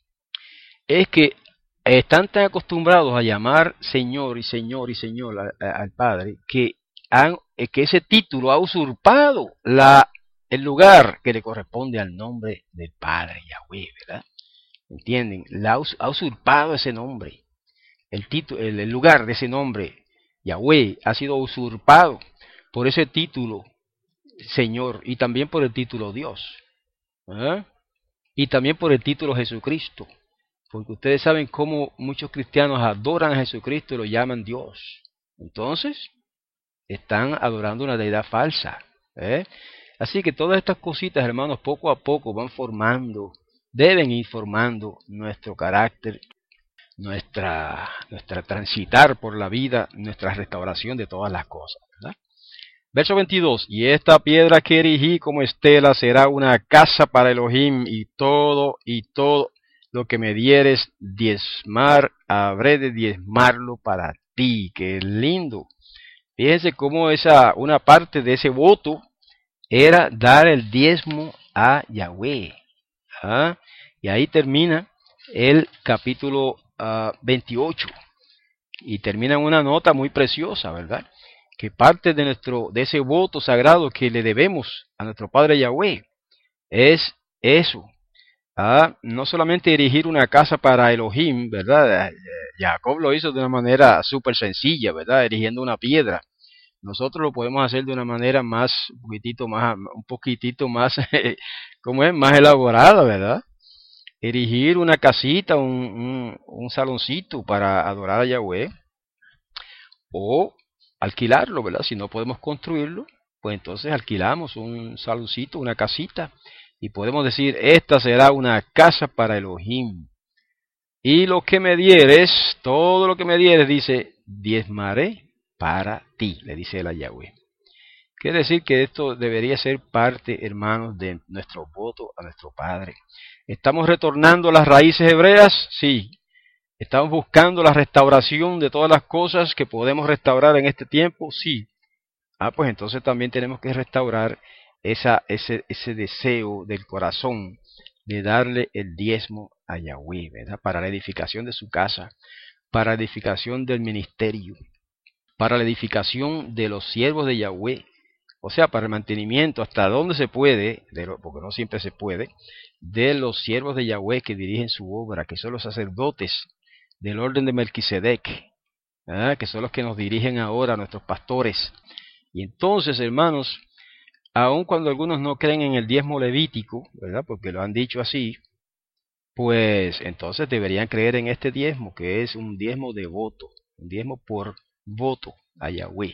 es que están tan acostumbrados a llamar Señor y Señor y Señor a, a, al Padre que, han, que ese título ha usurpado la, el lugar que le corresponde al nombre del Padre, Yahweh, ¿verdad? ¿Entienden? La, ha usurpado ese nombre. El, título, el, el lugar de ese nombre, Yahweh, ha sido usurpado por ese título, Señor, y también por el título Dios, ¿eh? Y también por el título Jesucristo, porque ustedes saben cómo muchos cristianos adoran a Jesucristo y lo llaman Dios. Entonces, están adorando una deidad falsa, ¿eh? Así que todas estas cositas, hermanos, poco a poco van formando, deben ir formando nuestro carácter, nuestra, nuestra transitar por la vida, nuestra restauración de todas las cosas, ¿verdad? Verso veintidós, y esta piedra que erigí como estela será una casa para Elohim, y todo, y todo lo que me dieres diezmar, habré de diezmarlo para ti. ¡Qué lindo! Fíjense cómo esa, una parte de ese voto era dar el diezmo a Yahweh. ¿Ah? Y ahí termina el capítulo uh, veintiocho. Y termina en una nota muy preciosa, ¿verdad? Que parte de nuestro de ese voto sagrado que le debemos a nuestro Padre Yahweh es eso. ¿Ah? No solamente erigir una casa para Elohim, ¿verdad? Jacob lo hizo de una manera súper sencilla, ¿verdad? Erigiendo una piedra. Nosotros lo podemos hacer de una manera más, un poquitito más, un poquitito más, ¿cómo es? Más elaborada, ¿verdad? Erigir una casita, un, un, un saloncito para adorar a Yahweh, o alquilarlo, ¿verdad? Si no podemos construirlo, pues entonces alquilamos un saloncito, una casita, y podemos decir, esta será una casa para Elohim. Y lo que me dieres, todo lo que me dieres, dice, diezmaré para ti, le dice él a Yahweh. Quiere decir que esto debería ser parte, hermanos, de nuestro voto a nuestro Padre. ¿Estamos retornando a las raíces hebreas? Sí. ¿Estamos buscando la restauración de todas las cosas que podemos restaurar en este tiempo? Sí. Ah, pues entonces también tenemos que restaurar esa, ese, ese deseo del corazón de darle el diezmo a Yahweh, ¿verdad? Para la edificación de su casa, para la edificación del ministerio, para la edificación de los siervos de Yahweh, o sea, para el mantenimiento, hasta donde se puede, de lo, porque no siempre se puede, de los siervos de Yahweh que dirigen su obra, que son los sacerdotes del orden de Melquisedec, ¿verdad? Que son los que nos dirigen ahora, nuestros pastores. Y entonces, hermanos, aun cuando algunos no creen en el diezmo levítico, ¿verdad? Porque lo han dicho así, pues entonces deberían creer en este diezmo, que es un diezmo de voto, un diezmo por voto a Yahweh.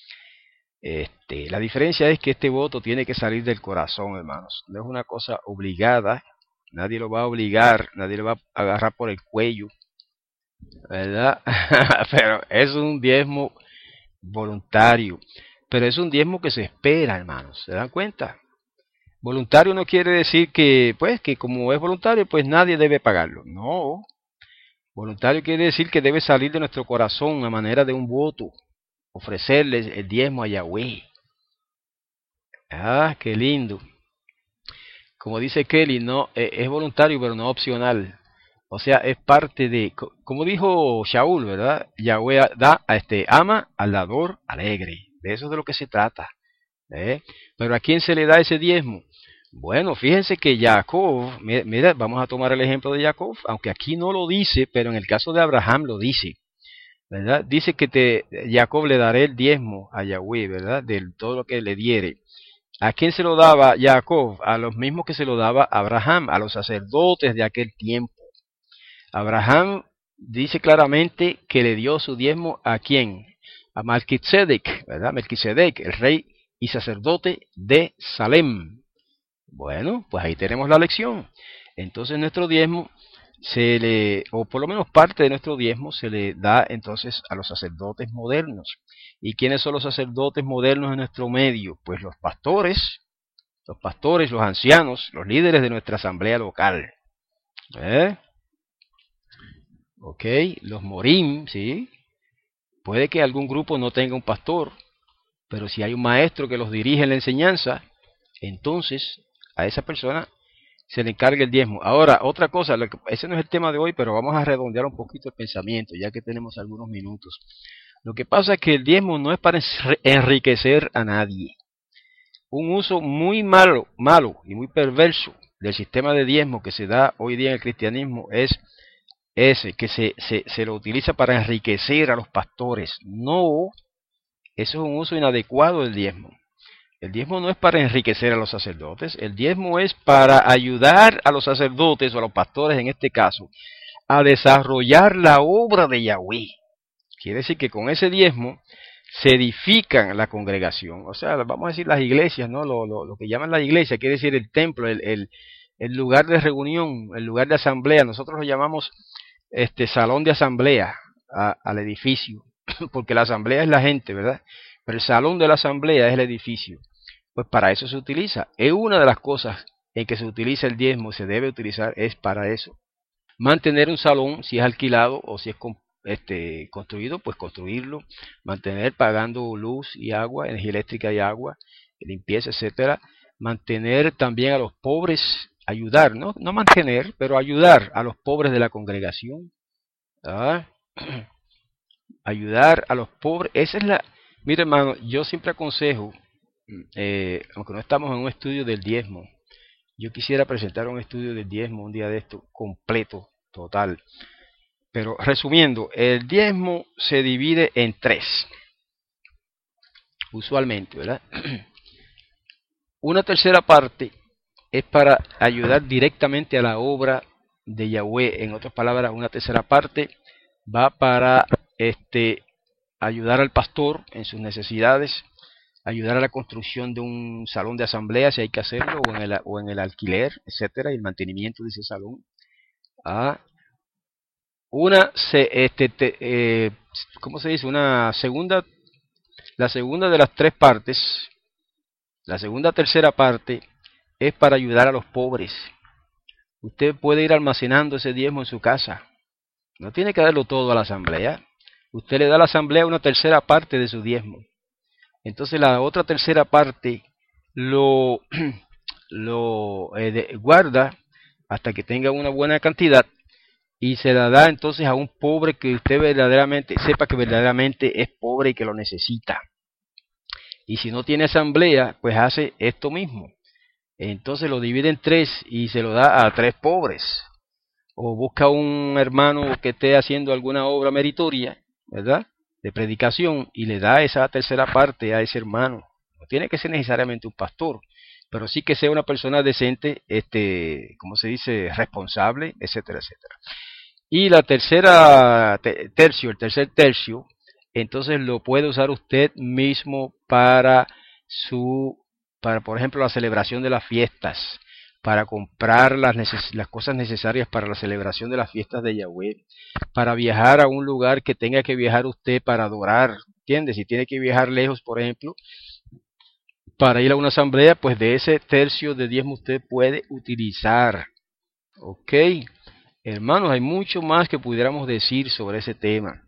Este, la diferencia es que este voto tiene que salir del corazón, hermanos. No es una cosa obligada, nadie lo va a obligar, nadie lo va a agarrar por el cuello, ¿verdad? Pero es un diezmo voluntario, pero es un diezmo que se espera, hermanos. ¿Se dan cuenta? Voluntario no quiere decir que, pues, que como es voluntario, pues nadie debe pagarlo. No. Voluntario quiere decir que debe salir de nuestro corazón a manera de un voto, ofrecerle el diezmo a Yahweh. Ah, qué lindo. Como dice Kelly, no, es voluntario pero no opcional. O sea, es parte de, como dijo Shaul, ¿verdad? Yahweh da, a este, ama al dador alegre. De eso es de lo que se trata. ¿Eh? Pero ¿a quién se le da ese diezmo? Bueno, fíjense que Jacob, mira, vamos a tomar el ejemplo de Jacob, aunque aquí no lo dice, pero en el caso de Abraham lo dice, ¿verdad? Dice que te, Jacob le daré el diezmo a Yahweh, ¿verdad? De todo lo que le diere. ¿A quién se lo daba Jacob? A los mismos que se lo daba Abraham, a los sacerdotes de aquel tiempo. Abraham dice claramente que le dio su diezmo a quién, a Melquisedec, ¿verdad? Melquisedec, el rey y sacerdote de Salem. Bueno, pues ahí tenemos la lección. Entonces nuestro diezmo se le, o por lo menos parte de nuestro diezmo se le da entonces a los sacerdotes modernos. ¿Y quiénes son los sacerdotes modernos en nuestro medio? Pues los pastores, los pastores, los ancianos, los líderes de nuestra asamblea local. ¿Eh? Ok, los morim, ¿sí? Puede que algún grupo no tenga un pastor, pero si hay un maestro que los dirige en la enseñanza, entonces a esa persona se le encarga el diezmo. Ahora, otra cosa, lo que, ese no es el tema de hoy, pero vamos a redondear un poquito el pensamiento, ya que tenemos algunos minutos. Lo que pasa es que el diezmo no es para enriquecer a nadie. Un uso muy malo, malo y muy perverso del sistema de diezmo que se da hoy día en el cristianismo es ese, que se, se, se lo utiliza para enriquecer a los pastores. No, eso es un uso inadecuado del diezmo. El diezmo no es para enriquecer a los sacerdotes, el diezmo es para ayudar a los sacerdotes o a los pastores en este caso a desarrollar la obra de Yahweh. Quiere decir que con ese diezmo se edifican la congregación, o sea, vamos a decir las iglesias, ¿no? Lo, lo, lo que llaman la iglesia, quiere decir el templo, el, el, el lugar de reunión, el lugar de asamblea. Nosotros lo llamamos este salón de asamblea a, al edificio, porque la asamblea es la gente, ¿verdad? Pero el salón de la asamblea es el edificio. Pues para eso se utiliza. Es una de las cosas en que se utiliza el diezmo, se debe utilizar, es para eso. Mantener un salón, si es alquilado o si es este, construido, pues construirlo. Mantener pagando luz y agua, energía eléctrica y agua, limpieza, etcétera. Mantener también a los pobres, ayudar, no, no mantener, pero ayudar a los pobres de la congregación. ¿Ah? Ayudar a los pobres, esa es la... Mire, hermano, yo siempre aconsejo, eh, aunque no estamos en un estudio del diezmo, yo quisiera presentar un estudio del diezmo un día de esto, completo, total. Pero resumiendo, el diezmo se divide en tres, usualmente, ¿verdad? Una tercera parte es para ayudar directamente a la obra de Yahweh. En otras palabras, una tercera parte va para este, ayudar al pastor en sus necesidades, ayudar a la construcción de un salón de asamblea si hay que hacerlo, o en el, o en el alquiler, etcétera, y el mantenimiento de ese salón. Ah, una, se, este, te, eh, ¿cómo se dice? Una segunda, la segunda de las tres partes, la segunda tercera parte es para ayudar a los pobres. Usted puede ir almacenando ese diezmo en su casa. No tiene que darlo todo a la asamblea. Usted le da a la asamblea una tercera parte de su diezmo. Entonces la otra tercera parte lo, lo eh, de, guarda hasta que tenga una buena cantidad y se la da entonces a un pobre que usted verdaderamente sepa que verdaderamente es pobre y que lo necesita. Y si no tiene asamblea, pues hace esto mismo. Entonces lo divide en tres y se lo da a tres pobres. O busca un hermano que esté haciendo alguna obra meritoria, ¿verdad?, de predicación, y le da esa tercera parte a ese hermano. No tiene que ser necesariamente un pastor, pero sí que sea una persona decente, este, ¿cómo se dice?, responsable, etcétera, etcétera. Y la tercera tercio, el tercer tercio, entonces lo puede usar usted mismo para su, para por ejemplo la celebración de las fiestas, para comprar las, neces las cosas necesarias para la celebración de las fiestas de Yahweh, para viajar a un lugar que tenga que viajar usted para adorar, ¿entiende? Si tiene que viajar lejos, por ejemplo, para ir a una asamblea, pues de ese tercio de diezmo usted puede utilizar. Ok, hermanos, hay mucho más que pudiéramos decir sobre ese tema.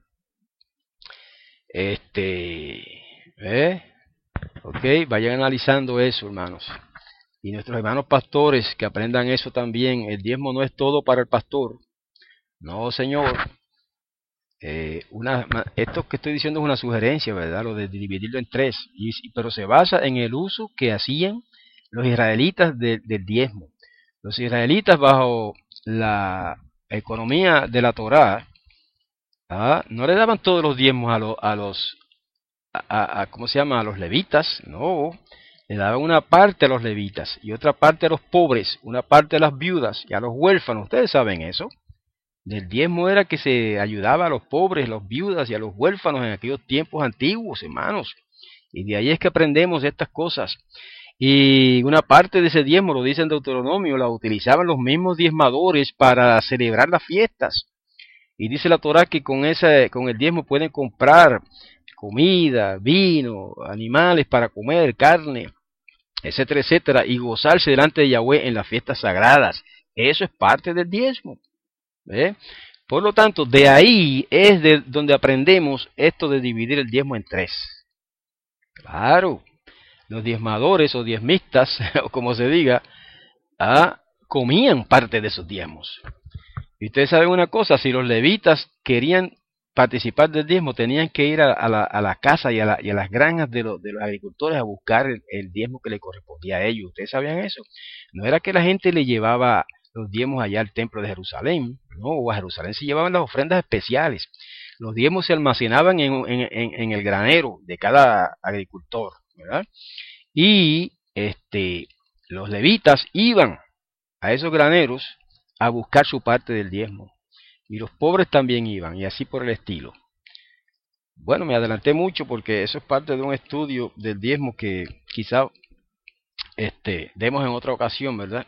Este, ¿eh? Ok, vayan analizando eso, hermanos. Y nuestros hermanos pastores que aprendan eso también. El diezmo no es todo para el pastor. No, señor. Eh, una, esto que estoy diciendo es una sugerencia, ¿verdad? Lo de dividirlo en tres. Y, pero se basa en el uso que hacían los israelitas de, del diezmo. Los israelitas bajo la economía de la Torá, ¿ah?, no le daban todos los diezmos a, lo, a los, a, a, a, ¿cómo se llama?, a los levitas. No, le daban una parte a los levitas y otra parte a los pobres, una parte a las viudas y a los huérfanos. Ustedes saben eso. Del diezmo era que se ayudaba a los pobres, los viudas y a los huérfanos en aquellos tiempos antiguos, hermanos. Y de ahí es que aprendemos estas cosas. Y una parte de ese diezmo, lo dice en Deuteronomio, la utilizaban los mismos diezmadores para celebrar las fiestas. Y dice la Torá que con, ese, con el diezmo pueden comprar comida, vino, animales para comer, carne, etcétera, etcétera, y gozarse delante de Yahweh en las fiestas sagradas. Eso es parte del diezmo. ¿Eh? Por lo tanto, de ahí es de donde aprendemos esto de dividir el diezmo en tres. Claro, los diezmadores o diezmistas, o como se diga, ah, comían parte de esos diezmos. Y ustedes saben una cosa, si los levitas querían participar del diezmo, tenían que ir a, a, la, a la casa y a, la, y a las granjas de, lo, de los agricultores a buscar el, el diezmo que le correspondía a ellos. ¿Ustedes sabían eso? No era que la gente le llevaba los diezmos allá al templo de Jerusalén, no, o a Jerusalén se llevaban las ofrendas especiales. Los diezmos se almacenaban en, en, en, en el granero de cada agricultor, ¿verdad? Y este, los levitas iban a esos graneros a buscar su parte del diezmo. Y los pobres también iban, y así por el estilo. Bueno, me adelanté mucho porque eso es parte de un estudio del diezmo que quizá este, demos en otra ocasión, ¿verdad?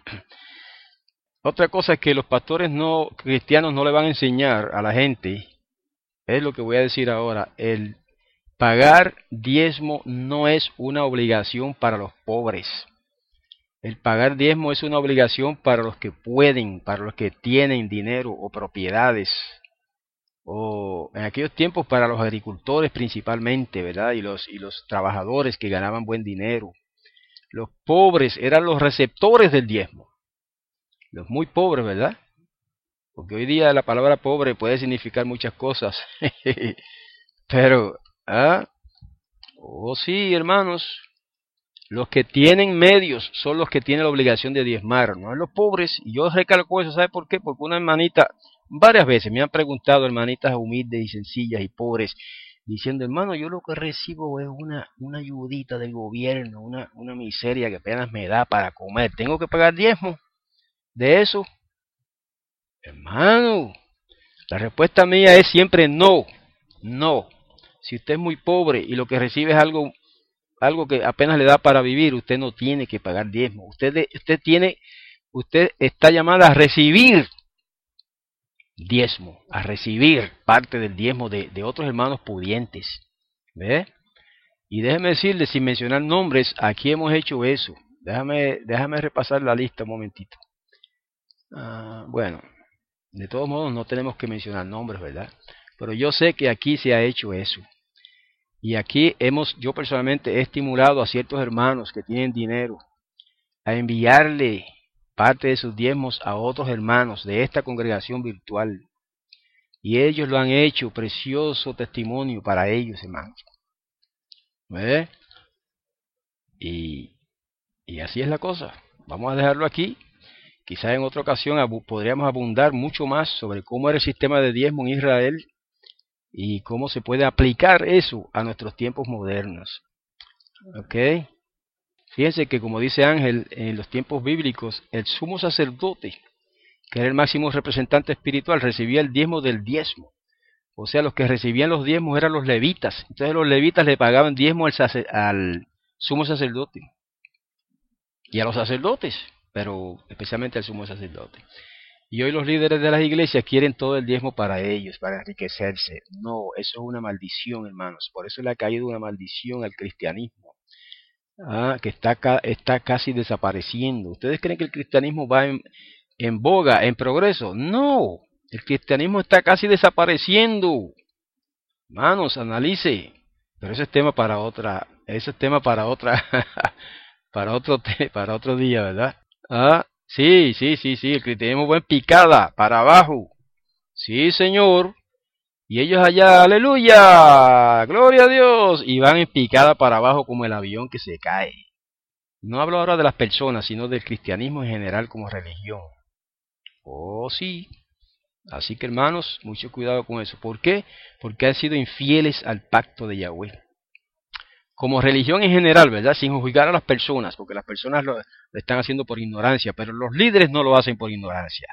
Otra cosa es que los pastores no cristianos no le van a enseñar a la gente, es lo que voy a decir ahora, el pagar diezmo no es una obligación para los pobres. El pagar diezmo es una obligación para los que pueden, para los que tienen dinero o propiedades, o en aquellos tiempos para los agricultores principalmente, ¿verdad? Y los, y los trabajadores que ganaban buen dinero. Los pobres eran los receptores del diezmo. Los muy pobres, ¿verdad? Porque hoy día la palabra pobre puede significar muchas cosas. Pero, ¿ah? Oh sí, hermanos. Los que tienen medios son los que tienen la obligación de diezmar, no los pobres. Y yo recalco eso, ¿sabe por qué? Porque una hermanita, varias veces me han preguntado, hermanitas humildes y sencillas y pobres, diciendo, hermano, yo lo que recibo es una, una ayudita del gobierno, una, una miseria que apenas me da para comer. ¿Tengo que pagar diezmo de eso? Hermano, la respuesta mía es siempre no, no. Si usted es muy pobre y lo que recibe es algo algo que apenas le da para vivir, usted no tiene que pagar diezmo. Usted, usted tiene, usted está llamada a recibir diezmo, a recibir parte del diezmo de, de otros hermanos pudientes. ¿Ve? Y déjeme decirle, sin mencionar nombres, aquí hemos hecho eso. Déjame, déjame repasar la lista un momentito. Ah, bueno, de todos modos no tenemos que mencionar nombres, ¿verdad? Pero yo sé que aquí se ha hecho eso. Y aquí hemos, yo personalmente he estimulado a ciertos hermanos que tienen dinero a enviarle parte de sus diezmos a otros hermanos de esta congregación virtual. Y ellos lo han hecho, precioso testimonio para ellos, hermanos. ¿Ve? Y, y así es la cosa. Vamos a dejarlo aquí. Quizás en otra ocasión abu- podríamos abundar mucho más sobre cómo era el sistema de diezmo en Israel y cómo se puede aplicar eso a nuestros tiempos modernos. ¿Ok? Fíjense que como dice Ángel, en los tiempos bíblicos, el sumo sacerdote, que era el máximo representante espiritual, recibía el diezmo del diezmo. O sea, los que recibían los diezmos eran los levitas. Entonces los levitas le pagaban diezmo al, sacer, al sumo sacerdote. Y a los sacerdotes, pero especialmente al sumo sacerdote. Y hoy los líderes de las iglesias quieren todo el diezmo para ellos, para enriquecerse. No, eso es una maldición, hermanos. Por eso le ha caído una maldición al cristianismo, ah, que está, ca está casi desapareciendo. ¿Ustedes creen que el cristianismo va en, en boga, en progreso? No, el cristianismo está casi desapareciendo. Hermanos, analice. Pero ese es tema para otra, ese es tema para otra, para otro, para otro día, ¿verdad? Ah. Sí, sí, sí, sí, el cristianismo va en picada, para abajo. Sí, señor. Y ellos allá, aleluya, gloria a Dios. Y van en picada para abajo como el avión que se cae. No hablo ahora de las personas, sino del cristianismo en general como religión. Oh, sí. Así que hermanos, mucho cuidado con eso. ¿Por qué? Porque han sido infieles al pacto de Yahweh. Como religión en general, ¿verdad? Sin juzgar a las personas, porque las personas lo, lo están haciendo por ignorancia, pero los líderes no lo hacen por ignorancia.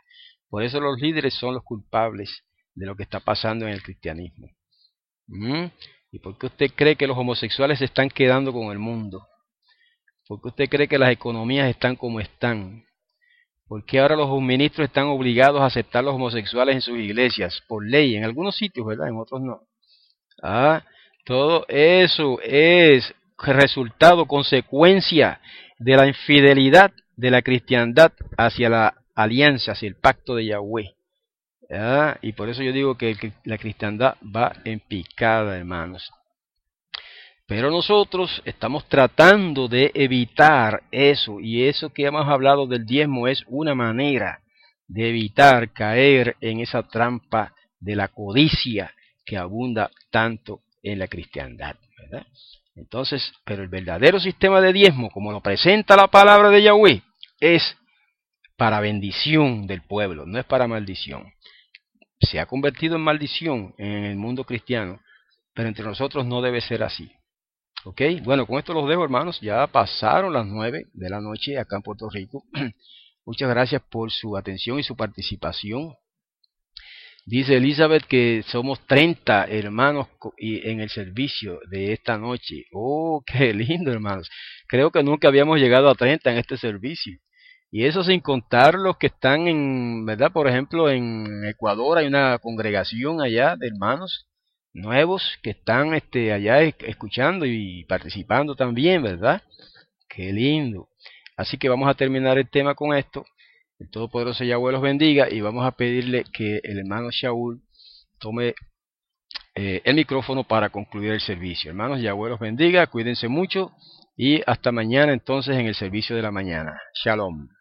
Por eso los líderes son los culpables de lo que está pasando en el cristianismo. ¿Mm? ¿Y por qué usted cree que los homosexuales se están quedando con el mundo? ¿Por qué usted cree que las economías están como están? ¿Por qué ahora los ministros están obligados a aceptar los homosexuales en sus iglesias? Por ley, en algunos sitios, ¿verdad? En otros no. Ah, todo eso es resultado, consecuencia de la infidelidad de la cristiandad hacia la alianza, hacia el pacto de Yahweh. Ah, y por eso yo digo que la cristiandad va en picada, hermanos. Pero nosotros estamos tratando de evitar eso, y eso que hemos hablado del diezmo es una manera de evitar caer en esa trampa de la codicia que abunda tanto en la cristiandad, ¿verdad? Entonces, pero el verdadero sistema de diezmo, como lo presenta la palabra de Yahweh, es para bendición del pueblo, no es para maldición. Se ha convertido en maldición en el mundo cristiano, pero entre nosotros no debe ser así. Ok, bueno, con esto los dejo, hermanos. Ya pasaron las nueve de la noche acá en Puerto Rico. Muchas gracias por su atención y su participación. Dice Elizabeth que somos treinta hermanos en el servicio de esta noche. Oh, qué lindo, hermanos. Creo que nunca habíamos llegado a treinta en este servicio. Y eso sin contar los que están en, ¿verdad? Por ejemplo, en Ecuador hay una congregación allá de hermanos nuevos que están este, allá escuchando y participando también, ¿verdad? Qué lindo. Así que vamos a terminar el tema con esto. El Todopoderoso Yahweh los bendiga y vamos a pedirle que el hermano Shaul tome eh, el micrófono para concluir el servicio. Hermanos, Yahweh los bendiga, cuídense mucho y hasta mañana entonces en el servicio de la mañana. Shalom.